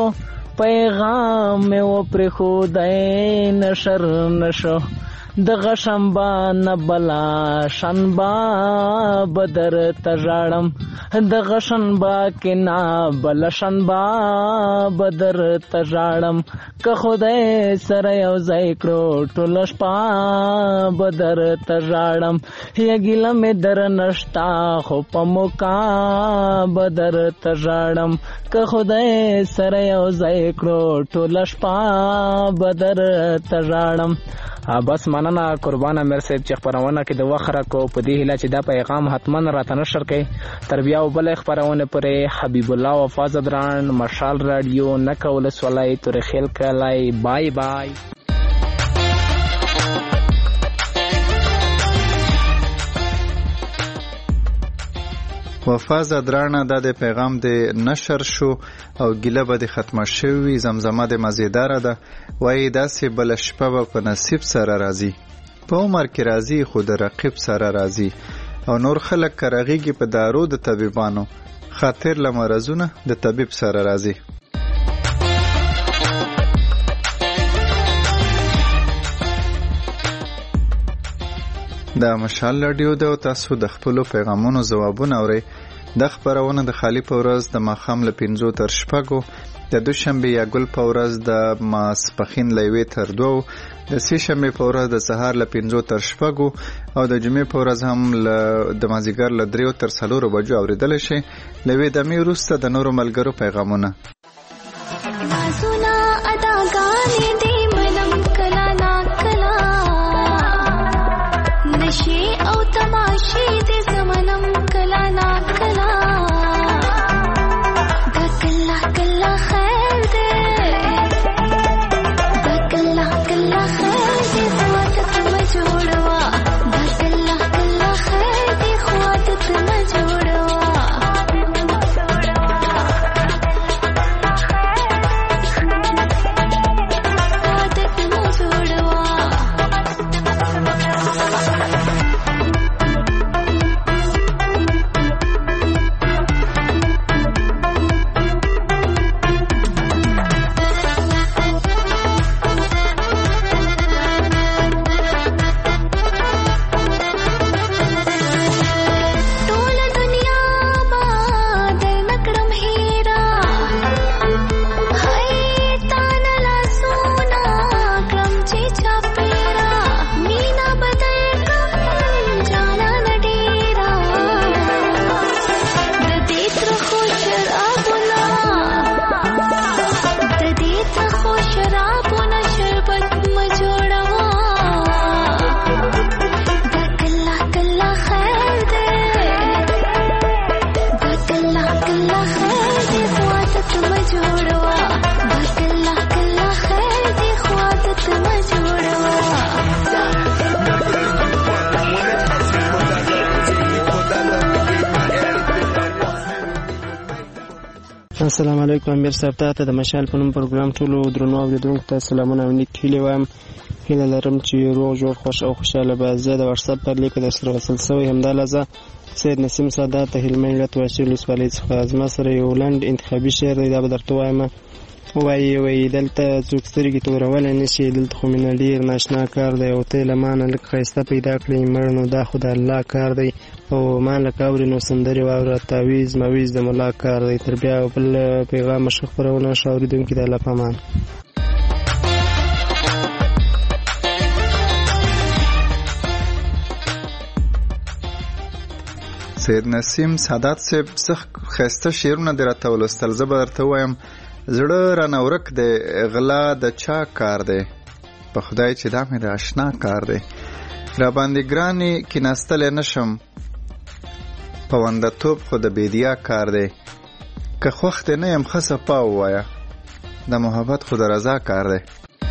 پیغام مې وپرېښودی نشر نشو، دغه شنبه نه بله شنبه بدر ته ژاړم، دغه شنبه کې نه بله شنبه بدر ته ژاړم، که خدای سره یو ځای کړو ټوله شپه بدر ته ژاړم، یا ګیله مې در نشتا خو په موکا بدر ته ژاړم، که خدای سره یو ځای کړو ټوله شپه بدر ته ژاړم. بس مننه قربان امیر صاحب چې خپرونه کې د وخت راکو په دې هیله چې دا پیغام حتما راته نشر کړئ. تر بیا بله خپرونه پورې حبیب الله وفا زدران، مشال رادیو، نکه ولسوالۍ، تورخیل کلی. بای بای. وفا زدرانه دا د پیغام د نشر شو او ګیله به د ختمه شوي. زمزمه د مزیداره ده، وایي داسې بله شپه به په نصیب سره راځي، په عمر کې راځي خو د رقیب سره راځي، او نور خلک که رغیږي په دارو د طبیبانو، خاطر له مرضونه د طبیب سره راځي. دا مشال رادیو ده او تاسو د خپلو پیغامونو ځوابونه اورئ. د خپرونه د خالی په ورځ د ماښام له پنځو تر شپږو، د دوشنبې یا ګل په ورځ د ماسپښین له یوې تر دوو، د سې شنبې په ورځ د سهار له پنځو تر شپږو او د جمعې په ورځ هم د مازدیګر له دریو تر څلورو بجو اورېدلی شي. له یوې دمې وروسته د نورو ملګرو پیغامونه. او تماشې د زمنم کلا نا کلا دا کلا کلا خیر دې دا کلا کلا خیر دې خواتت ما جوړوا دا کلا کلا خیر دې خواتت ما جوړوا خواتت ما جوړوا السلام علیکم. امیر صاحب ته د مشال په نوم پروګرام ټولو درنو اوریدونکو ته سلامونه او نیک هیلې وایم. هیله لرم چې روغ جوړ خوش او خوشاله به. زه د واتساپ پر لیک د سره وصل شوی همدا لحظه سید نسیم سادات ته هلمند ولایت واشیر ولسوالۍ څخه زما سره یو لنډ انتخابي شعر دی، دا به درته وایم. وایي وایي دلته څوک سترګې تورولی نه شي، دلته خو مینه ډېر ناشنا کار دی او ته له ما نه لږ ښایسته پیدا کړې مړ نو دا خو د الله کار دی او ما لکه اورې نو سندرې واوره تعویز مویز د ملا کار دی. تر بیا بل پیغام ښه خپرونه ښه اورېدونکي د الله په امان. سید نسیم سادات صاحب څه ښایسته شعرونه دې راته ولوستل. زه به درته ووایم زړه رانه ورک دی، غلا د چا کار دی، په خدای چې دا مې د اشنا کار دی، را باندې ګرانې کیناستلی نشم، پوندهتوب خو د بیدیا کار دی، که خوښ دې نه یم ښه صفا ووایه، د محبت خو د رضا کار دی.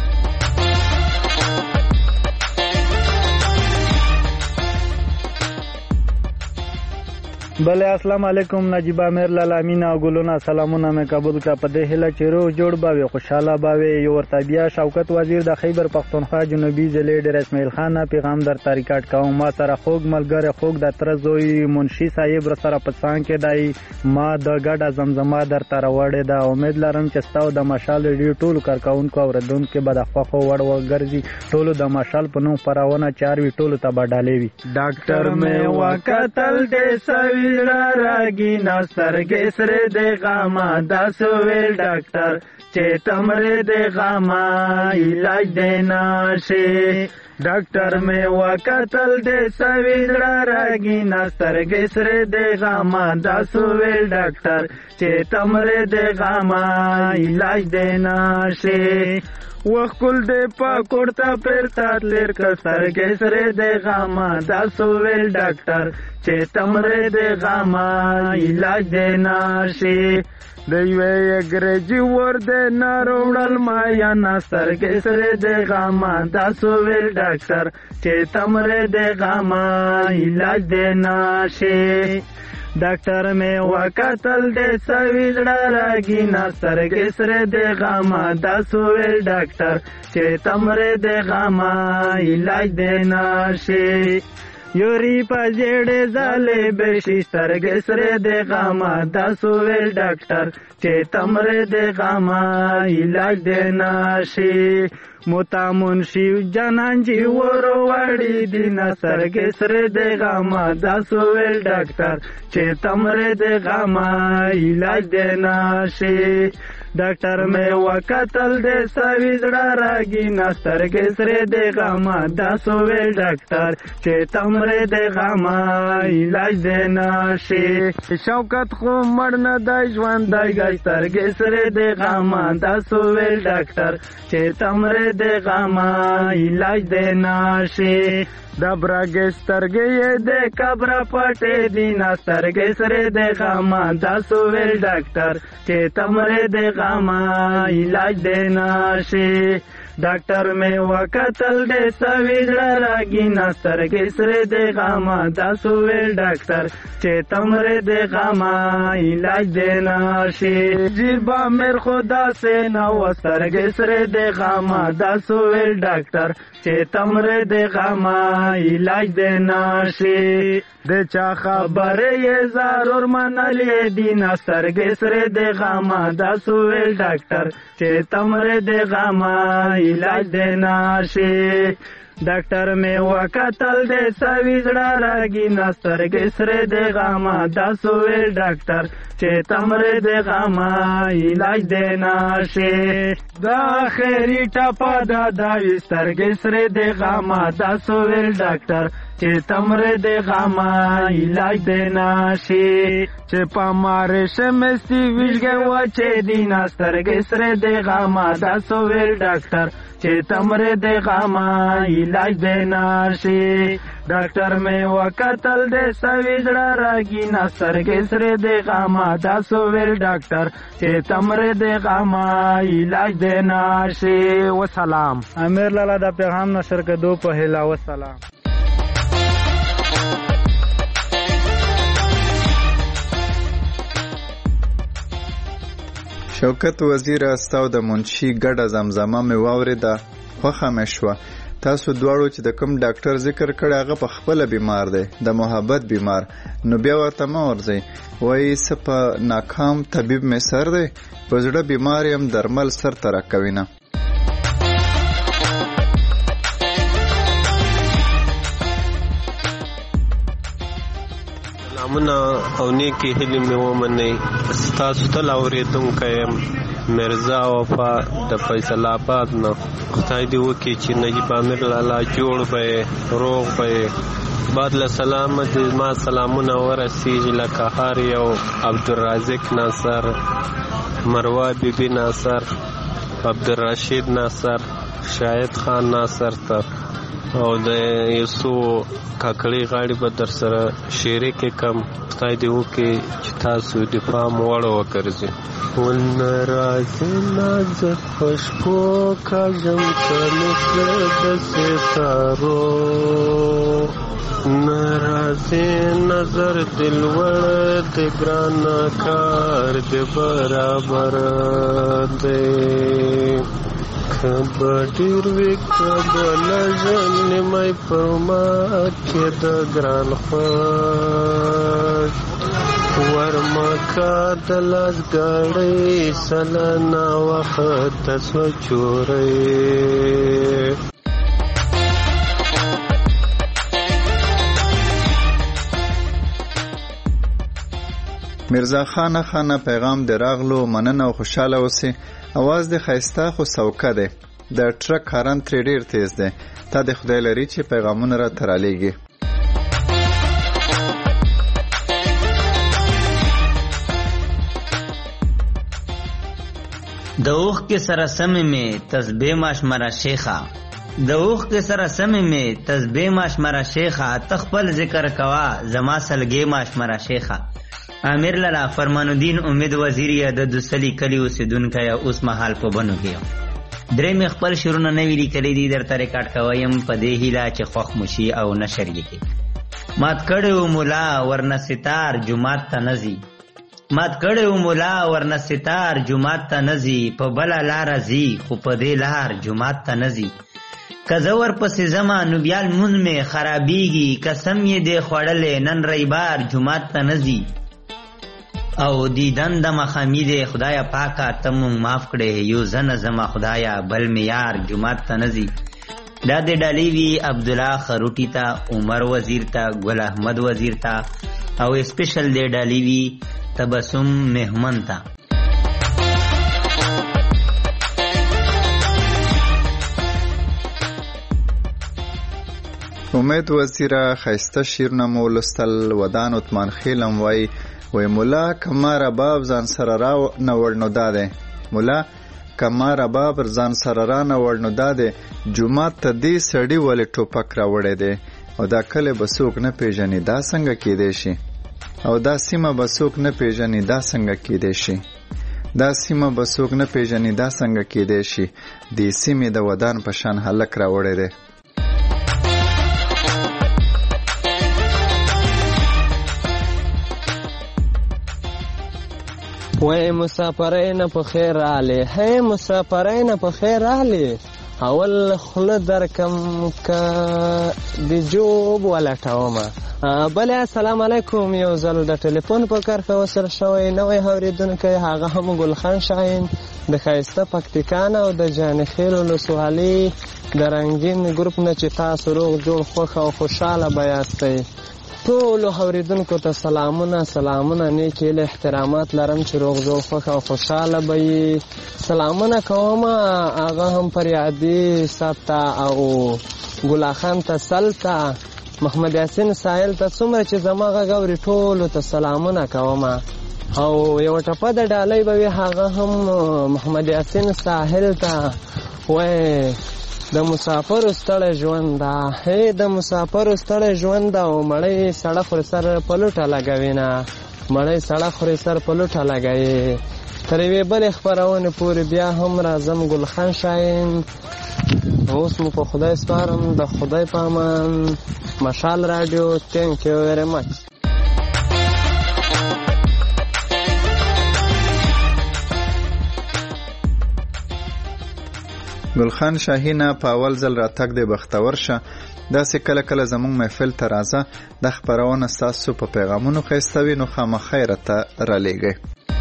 بله السلام علیکم. نجیب امیر لالا مینا او ګلونه سلامونه مې قبول کړه په دې هیله چې روغ جوړ به وي خوشحاله به وي. یو ورته بیا شوکت وزیر د خیبر پښتونخوا جنوبي ضلع ډېر اسماعیل خان پیغام درته ریکارډ کوم. ما سره خوږ ملګری خوږ د تره زوی منشي صاحب سره په څنګ کې دی، ما د ګډه زمزمه درته راوړې ده. امید لرم چې ستاسو د مشال ریډیو ټولو کارکوونکو او اورېدونکو به د خوښو وړ وګرځي. ټولو د مشال په نوم خپرونه چار وي، ټولو ته به ډالۍ وي. ډاکټر مې وکتل دې سوي راګي نسترګې سره د غما دا سویل ډاکټر چې تمره د غما علاج دینا شي. ډاکټر مې وکتل دې سوي راګي نسترګې سره د غما دا سویل ډاکټر چې تمره د غما علاج دینا شي. وخل دې پاکورتا پرتا تلر کا سرګې سره د غما دا سویل ډاکټر چې تمره د غما علاج دینا شي. د یوې اګرجی ور د ناروړل ما یا نسترګې سره د غما دا سویل ډاکټر چې تمره د غما علاج دینا شي. ډاکټر مې وکتل دې سوي زړه راګي نسترګې سره د غما دا سویل ډاکټر چې تمره د غما علاج دینا شي. یوري پځړې زالې بشي سترګې سره د غما دا سویل ډاکټر چې تمره د غما علاج دینا شي. موتا منشي جانان جی ورو وړي دینه سترګې سره د غما داسو ویل ډاکټر چې تمره د غما علاج دی ناشي ډاکټر مې وکتل د سوي زړه راګي نسترګې سره د غما داسو ویل ډاکټر چې تمره د غما علاج دی ناشي شوکت خو مړ نه د ژوند د سترګې سره د غما داسو ویل ډاکټر چې تمره د غما علاج دی ناشي د برګې سترګې د کبر پټې دي نه سترګې سره د غما داسو ویل ډاکټر چې تمره د غما علاج دی ناشي ډاکټر مې وکتل د سوي زړه راګي نه سترګې سره د غما داسو ویل ډاکټر چې تمره د غما علاج دی ناشي جیبا مر خدا سے نو سترګې سره د غما داسو ویل ډاکټر چې تمره د غما علاج دی ناشي د چا خبره یې ضرور منلې دي نه سترګې سره د غما داسو ویل ډاکټر چې تمره د غما علاج دی ناشي ډاکټر مې وکتل د سوي زړه راګي نه سترګې سره د غما داسو ویل ډاکټر چې تمره د غما علاج دی ناشي دا خیري ټپه دا داوي سترګې سره د غما داسو ویل ډاکټر چې تمره د غما علاج دی ناشي چې په مارش مستي ویژګه وچې دي نه سترګې سره د غما داسو ویل ډاکټر چې تمره د غما علاج دی ناشي ډاکټر مې وکتل د سوي زړه راګي نه سترګې سره د غما داسو ویل ډاکټر چې تمره د غما علاج دی ناشي وسلام امیر لالا دا پیغام نشر کدو په هلا وسلام شوکت وزیر استاو د منشي ګډه زمزمه مې واورېده خوښه مې شوه تاسو دواړو چې د کوم ډاکټر ذکر کړی هغه په خپله بیمار دی د محبت بیمار نو بیا ورته مه ورځئ وایي څه په ناکام طبیب مې سر دی په زړه بیمار یم درمل سر ته راکوي نه سلامونه او نیکی هیلې مې ومنئ ستاسو تل اورېدونکی یم مرزا وفا د فیصل آباد نه خدای دې وکړي چې نجیب امیر لالا جوړ به یې روغ به یې بعد له سلامه دې ما سلامونه ورسیږي لکه هر یو عبدالرازق ناصر مروه بیبي ناصر عبدالرشید ناصر شاهد خان ناصر ته او د یسو کاکړي غاړي به در سره شریک کم خدای دې وکړي چې تاسو د پام وړ وګرځئ ونرازې نازک خوشبو کاږم که مثل د ستارو نرازې نظر دلوړ د ګرانه کار د برابر دی کبه ډېر وي کبه لږ نیمی په ما کې د ګران خوښ ورمکه د لاس ګاړۍ سلنه وخته سوه چورۍ مرزا خانه خانه پیغام دی راغلو مننه او خوشحاله اوسئ اواز د ښایسته خو سوکه دی د ټرک هارن ترې ډېر تیز دی تا د خدای لري چې پیغامونه راته رالیږي د اوښکې سره سمې مې تسبیح ماشمره شیخه د اوښکې سره سمې مې تسبیح ماشمره شیخه ته خپل ذکر کوه زما سلګۍ ماشمره شیخه امیر لالا فرمان الدین امید وزیر یا د دوسلی کلی اوسیدونکی اوس مهال په بنو کې یم درې مې خپل شعرونه نوي لیکلي دي درته ریکارډ کویم په دې هیله چې خوښ مو شي او نشر یې کړي مات کړی و ملا ورنه ستار جومات ته نه ځي مات کړی و ملا ورنه ستار جومات ته نه ځي په بله لاره ځي خو په دې لار جومات ته نه ځي که زه ورپسې ځمه نو بیا لمونځ مې خرابېږي قسم یې دی خوړلی نن ریبار جومات ته نه ځي او دیدن د مخامی دی خدایا پاکه ته مونږ معاف کړې یو زنه زما خدایا بل معیار جمعات ته نه ځي. دا د ډالۍ وي عبدالله خروټي ته، عمر وزیر ته، ګل احمد وزیر ته او سپیشل د ډالۍ وي تبسم مهمن ته. امید وزیره خیسته شیرونه مو لستل. ودان عثمان خیلم وای وای مولا کما رباب ځان سره را نوړ نو داده مولا کما رباب ځان سره را نوړ نو داده جمعه ته دې سړی ولې ټوپک را وړې دی او دا کله بسوک نه پیژنې دا څنګه کېدې شي او دا سیمه بسوک نه پیژنې دا څنګه کېدې شي دا سیمه بسوک نه پیژنې دا څنګه کېدې شي دې سیمه د ودان په شان هلک را وړې دی. وای مسافرین په خیر رالی هی مسافرین په خیر رالی اول خوله درکم که د جوب ولټومه. بله السلام علیکم. یو ځل د ټلیفون په کرښه وصل شوی نوی اورېدونکی هغه هم ګلخان شاهین د ښایسته پکتیکا نه او د جانخیل ولسوالۍ د رنګین ګروپ نه چې تاسو روغ جوړ خوښ او خوشحاله به یاستئ. ټولو اورېدونکو ته سلامونه سلامونه نیک هیلې احترامات لرم چې روغ جوړ خوښ او خوشحاله به یې. سلامونه کوم هغه هم فریادي صاحب ته او ګلاخان ته سل ته محمد یاسین ساحل ته څومره چې زما غږ اوري ټولو ته سلامونه کوم او یوه ټپه د ډالۍ به وي هغه هم محمد یاسین ساحل ته. وای د مسافر ستړی ژوند ده هی د مسافر ستړی ژوند ده او مړی سړه خوري سر په لوټه لګوي نه مړی سړه خوري سر په لوټه لګوي. تر یوې بلې خپرونې پورې بیا هم راځم ګلخان شاهین. اوس مو په خدای سپارم د خدای په امان. مشال رادیو تhank you very much. ګلخان شاهینه په اول ځل راتګ دی بختور شه. داسې کله کله زمونږ محفل ته راځه د خپرونه ستاسو په پیغامونو ښایسته وي نو خامخا یې راته رالیږئ.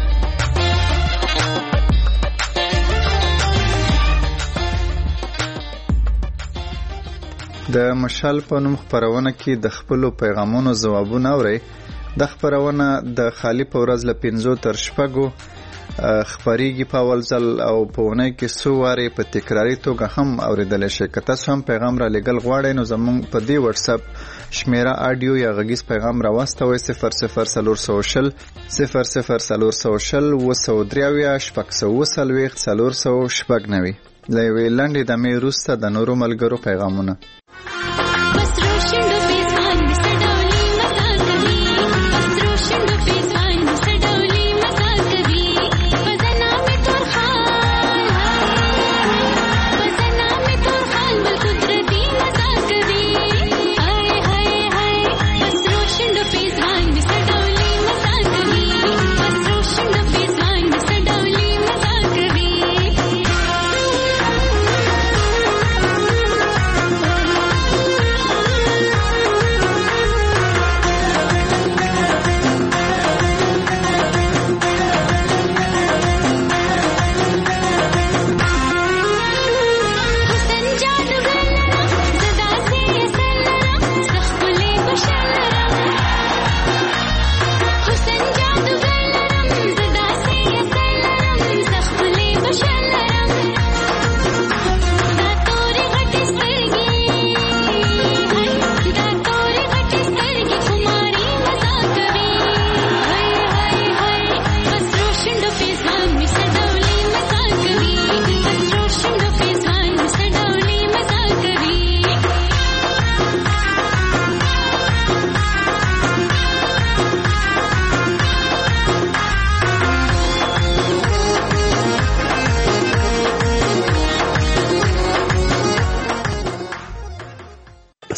د مشال په نوم خپرونه کې د خپلو پیغامونو ځوابونه اورئ. د خپرونه د خالی په ورځ له پنځو تر شپږو خپریږي په اول ځل او په اونۍ کې څو وارې په تکراري توګه هم اورېدلی شئ. که تاسو هم پیغام را لیږل غواړئ نو زموږ په دې وټساپ شمیره آډیو یا غږیز پیغام را واستوئ صفر صفر څلور سوه شل صفر صفر څلور سوه شل اوه سوه درې اویا شپږ سوه اوه څلوېښت څلور سوه شپږ نوي. له یوې لنډې دمې وروسته د نورو ملګرو پیغامونه.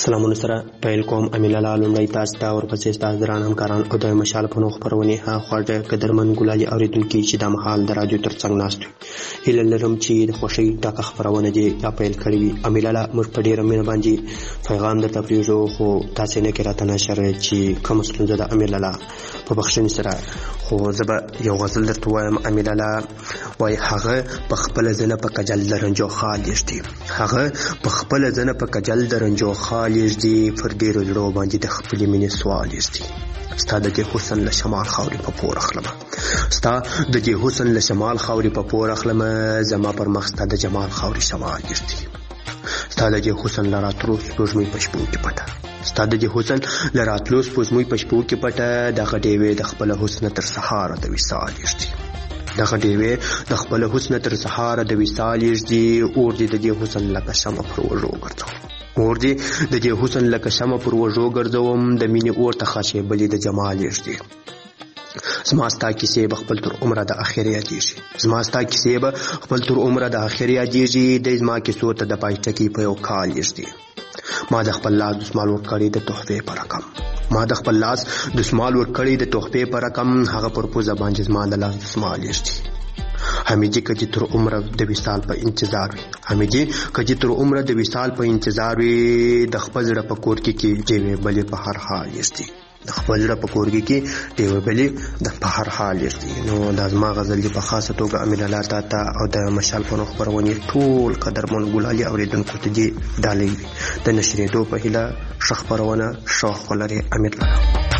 سلامونه سره پیل کوم. امین الله لومړی تاسو ته ورپسې ستاسو دران همکاران او د مشال په نوم خپرونې هاخوا قدرمن ګلالي اورېدونکي چې دا مهال د راډیو تر څنګ ناست وي، هیله لرم چې د خوښۍ ډکه خپرونه دې یا پیل کړې وي. امین الله موږ په ډېره مینه باندې پیغام درته پرېږدو، خو تاسې نه کې راته نشر چې کومه ستونزه ده امین الله په بخښنې سره. خو زه به یو غزل درته وایم. امین الله وایي هغه په خپله زنه په کجل د رنجو خال یږدي، هغه په خپله زنه په کجل د رنجو خال یږدي، پر ډېرو زړو باندې د خپلې مینې سوال یږدي. ستا د دې حسن له شمال خاورې په پور اخلمه، ستا د دې حسن له شمال خاورې په پور اخلمه، زما پر مخ ستا د جمال خاورې سوال یږدي. ستا د دې حسن له راتلو سپوږمۍ په شپو کې پټه، ستا د دې حسن له راتلو سپوږمۍ په شپو کې پټه، دغه ډېوې د خپله حسنه تر سهاره د وصال یږدي، دغه ډېوې د خپله حسنه تر سهاره د وصال یږدي. اور دې د دې حسن لکه شمع پر وږو ګرځوم، اور دې د دې حسن لکه شمع پر وږو ګرځوم، د مینې اور ته خاشېبلې د جمال یږدي. زما ستا کیسې به خپل تر عمره د اخر یادېږي، زما ستا کیسې به خپل تر عمره د اخر یادېږي، دی زما کیسو ته د پایټکي په یو کال یږدي. ما د خپل لاس دسمال ورکړی د تحفې په رقم، ما د خپل لاس دسمال ورکړی د تحفې په رقم، هغه پر پوزه باندې زما د لاس دسمال یږدي. حمیدي که چې تر عمره د وصال په انتظار وي، حمیدي که چې تر عمره د وصال په انتظار وي، د خپل زړه په کورګي کې ډېوې بلې په هر حال یږدي، د خپل زړه په کورګي کې ډېوې بلې د په هر حال یږدي. نو دا زما غزل دی په خاصه توګه امین الله تا ته او د مشال په نوم خپرونې ټول قدرمن ګلالي اورېدونکو ته دې ډالۍ وي. د نشرېدو په هیله ښه خپرونه شوق ولرې. امین الله.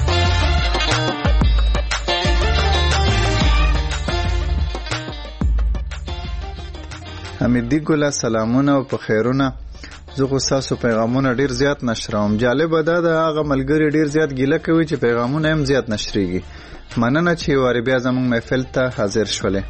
حمیدي ګله سلامونه او په خیرونه. زه خو ستاسو پیغامونه ډېر زیات نشروم. جالبه دا ده هغه ملګري ډېر زیات ګیله کوي چې پیغامونه هم زیات نشریږي. مننه چې وارې بیا زموږ محفل ته حاضر شولې.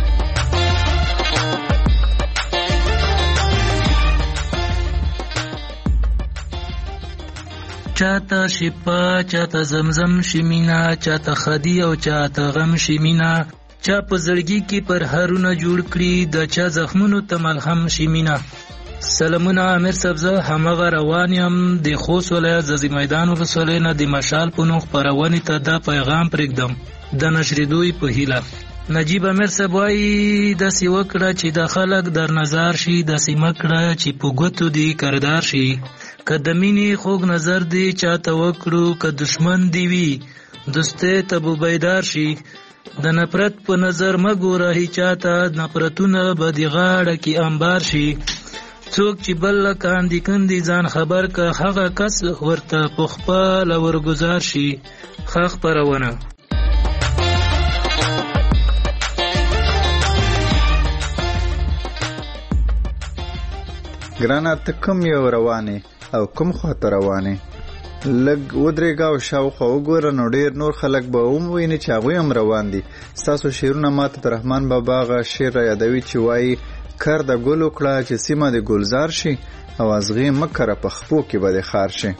چاته شپه چاته زمزم شي مینا، چاته خدي او چاته غم شي مینا، چا په زړګي کې پر هرونه جوړ کړي، د چا زخمونو ته ملهم شي مینا. سلامونه امیر صاحب، زه همغه روان یم د خوست ولایت زازي میدان ولسوالۍ نه د مشال په نوم خپرونې ته دا پیغام پرېږدم د نشرېدو په هیله. نجیب امیر صاحب وایي داسې وکړه چې د خلک در نظر شي، داسې مه کړه چې په ګوتو دې کردار شي، که د مینې خوږ نظر دې چاته وکړو، که دشمن دې وي دوستۍ ته به بیدار شي، د نفرت په نظر مه ګوره هیچاته، نفرتونه به د غاړه کې انبار شي، څوک چې بل کاندي کندي ځان خبر که، هغه کس ورته په خپله ورګزار شي. ښه خپرونه. ګرانه ته کوم یو روانې او کوم خواته روانې؟ لږ ودرېږه او شاوخوا وګوره، نو ډېر نور خلک به هم وویني چې هغوی هم روان دي. ستاسو شعرونه ماته د رحمان بابا هغه شعر را یادوي چې وایي کر د ګل وکړه چې سیمه د ګلزار شي، او ازغې مه کره په خپو کې به د خار شي.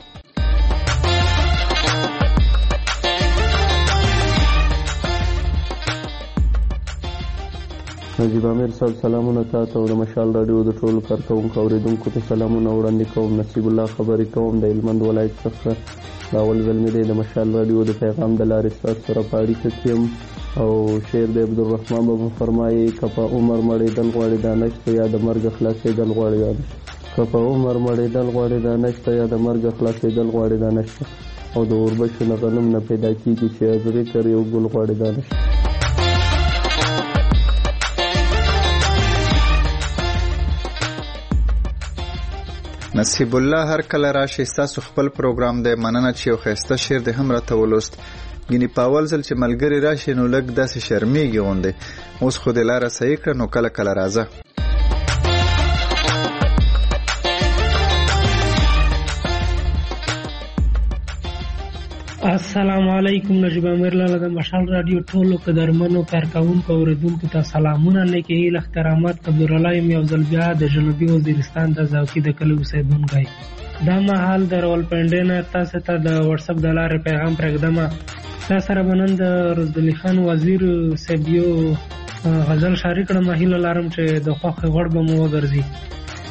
نجیب امیر صاحب سلامونه تاته او د مشال راډیو د ټولو کارکوونکو اورېدونکو ته سلامونه وړاندې کوم. نصیب الله خبرې کوم د هلمند ولایت څخه. دا اول ځل مې دی د مشال راډیو د پیغام د لارې ستاسو سره په اړیکه کې یم. او شعر د عبدالرحمن بابا فرمایي که په عمر مړېدل غواړې دا نشته، یا د مرګ خلاصېدل غواړې دا نشته، که په عمر مړېدل غواړې دا نشته، یا د مرګ خلاصېدل غواړې دا نشته، او د اوربشو نه غنم نه پیدا کېږي چې ازغې کر یو ګل غواړې دا نشته. نصیب الله هر کله راشي ستاسو خپل پروګرام دی. مننه چې یو ښایسته شعر دې هم راته ولوست. ګینې په اول ځل چې ملګري راشي نو لږ داسې شرمېږي غوندې. اوس خو دې لاره صحیح کړه نو کله کله راځه. السلام علیکم. نجیب امیر لاله د مشال راډیو ټولو قدرمنو کارکوونکو اورېدونکو ته سلامونه. نیکې هیله احترامات. عبدالله یم یو ځل بیا د جنوبي وزیرستان د زاوکي د کلي اوسېدونکی. دا مهال د راولپنډۍ نه تاسو ته د واتساپ د لارې پیغام پرېږدم. تا سره به نن د رزدلي خان وزیر صاحب یو غزل شریک کړم. هیله لرم چې د خوښې وړ به مو وګرځي.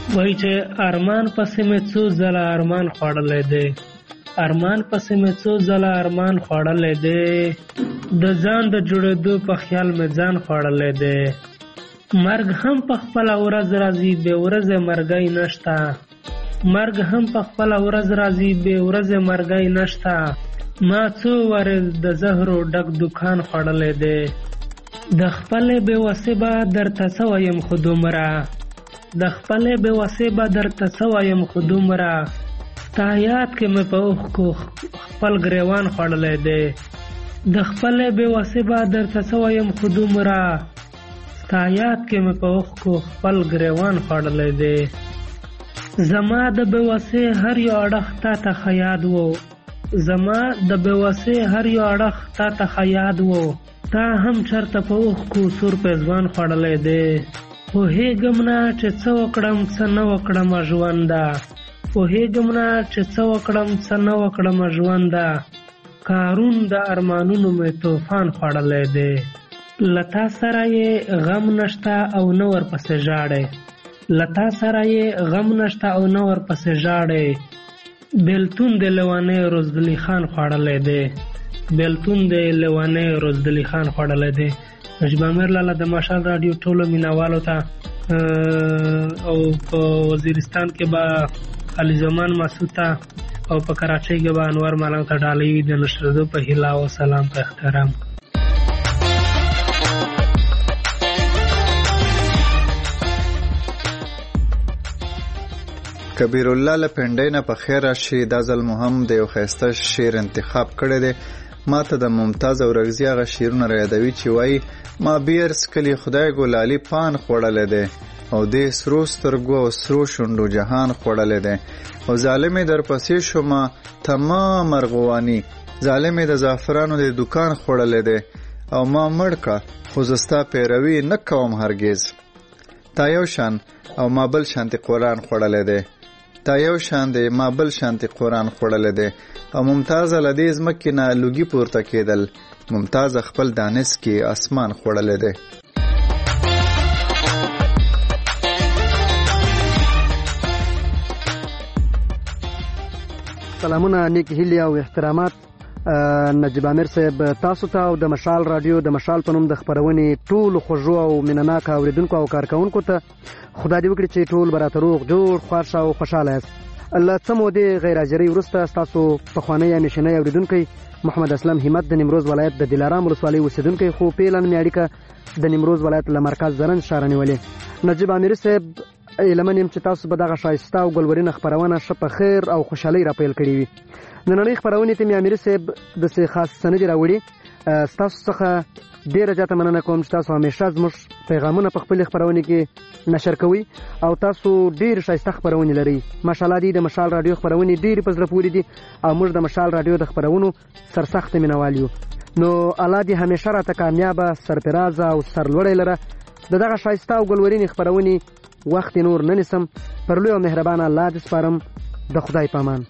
وایي چې ارمان پسې مې څو ځله ارمان خوړلی دی ارمان پسې مې څو ځله ارمان خوړلی دی د ځان د جوړېدو په خیال مې ځان خوړلی دی مرګ هم په خپله ورځ راځي بې ورځې مرګی نشته مرګ هم په خپله ورځ راځي بې ورځې مرګی نشته ما څو وارې د زهرو ډک دکان خوړلی دی د خپلې بېوسۍ به درته څه وایم خو دومره د خپلې بېوسۍ به درته څه وایم خو دومره ستا یاد کې مې په اوښکو خپل ګریوان خوړلی دی د خپلې بېوسۍ به درته څه وایم خو دومره ستا یاد کې مې په اوښکو خپل ګریوان خوړلی دی زما د بېوسۍ هر یو اړخ تا ته ښه یاد و زما د بېوسۍ هر یو اړخ تا ته ښه یاد و تا هم چېرته په اوښکو سور پیزوان خوړلی دی پوهېږم نه چې څه وکړم څه نه وکړمه ژونده پوهېږم نه چې څه وکړم څه نه وکړمه ژونده کارون د ارمانونو مې طوفان خوړلی دی له تا سره یې غم نشته او نه ورپسې ژاړې له تا سره یې غم نشته او نه ورپسې ژاړې بېلتون د لیونی روزدلي خان خوړلی دی بېلتون د لیونی روزدلي خان خوړلی دی نجیب امیر لاله د مشال راډیو ټولو مینوالو ته او په وزیرستان کې به علي زمان مسعود ته او په کراچۍ کې به انور ملنګ ته ډالۍ وي د نشرېدو په هیله او سلام په احترام. کبیر الله له پنډۍ نه په خیر راشي. دا ځل مو هم د یو ښایسته شعر انتخاب کړی دی. ما ته د ممتاز او رغزي هغه شعرونه رايادوي چې وایي ما بیر څکلي خدای ګلالي پان خوړلی دی او دې سرو سترګو او سرو شونډو جهان خوړلی دی او ظالمې درپسې شومه تمام ارغواني ظالمې د زعفرانو د دکان خوړلی دی او ما مړ که خو زه ستا پیروي نه کوم هرګز. تا یو شان او ما بل شانتي قرآن خوړلی دی تا یو شان دی ما بل شانتي قرآن خوړلی دی او ممتاز له دې ځمکې نه لوګي پورته کېدل ممتاز خپل دانس کې اسمان خوړلی دی. سلامونه نیک هیلې او احترامات نجیب امیر صاحب تاسو ته او د مشال رادیو د مشال په نوم د خپرونې ټولو خوږو او مینهناکو اورېدونکو او کارکوونکو ته خدای دې وکړي چې ټول به راته روغ جوړ خوښ او خوشحاله یاست. له څه مودې غیر حاضرۍ وروسته ستاسو پخوانی همیشنی اورېدونکی محمد اسلم همت د نیمروز ولایت د دلارام ولسوالۍ اوسېدونکی خو پیلن مې اړیکه د نیمروز ولایت له مرکز زرنج ښاره نیولې. نجیب امیر صاحب ایلمن یم چې تاسو به دغه ښایسته او ګلورینه خپرونه ښه په خیر او خوشحالۍ راپیل کړې وي. نننۍ خپرونې ته مې امیر صاحب داسې خاص سندې راوړي. ستاسو څخه ډېره زیاته مننه کوم چې تاسو همیشه زموږ پیغامونه په خپلې خپرونې کې نشر کوئ او تاسو ډېرې ښایسته خپرونې لرئ. ماشاءالله دي د مشال راډیو خپرونې ډېرې په زړه پورې دي او موږ د مشال راډیو د خپرونو سرسخته مینوال یو. نو الله دې همیشه راته کامیابه سرفرازه او سرلوړی لره. د دغه ښایسته او ګلورینې خپرونې وخت نور نه نیسم. پر لوی او مهربانه الله دې سپارم. د خدای په امان.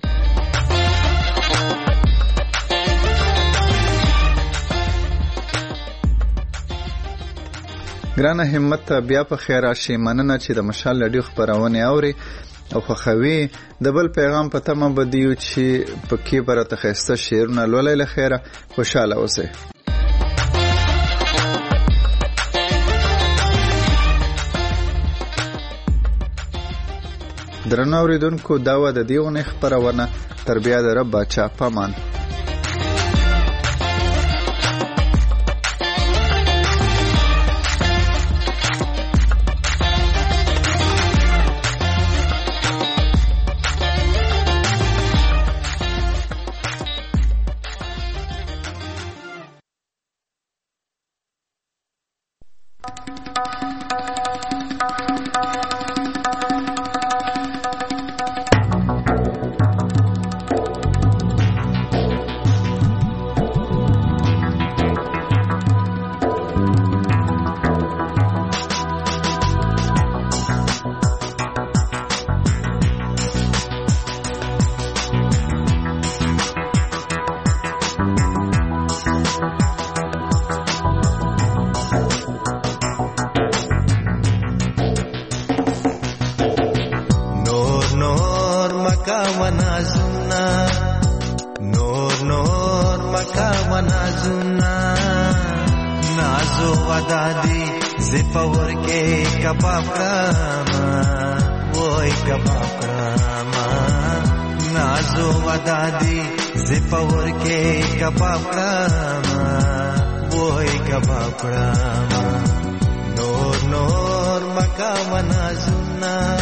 ګرانه همت بیا په خیر راشي. مننه چې د مشال راډیو خپرونې اوري او خوښوي. د بل پیغام په تمه به دیو چې پکې به راته ښایسته شعرونه لولئ. له خیره خوشحاله اوسئ. درنو اورېدونکو دا وه د دې اونۍ خپرونه. تر بیا د رب باچا په امان. ودادي زپور کې کباب کړما وای کباب کړما نازو ودادي زپور کې کباب کړما وای کباب کړما نور نور مکا منازنا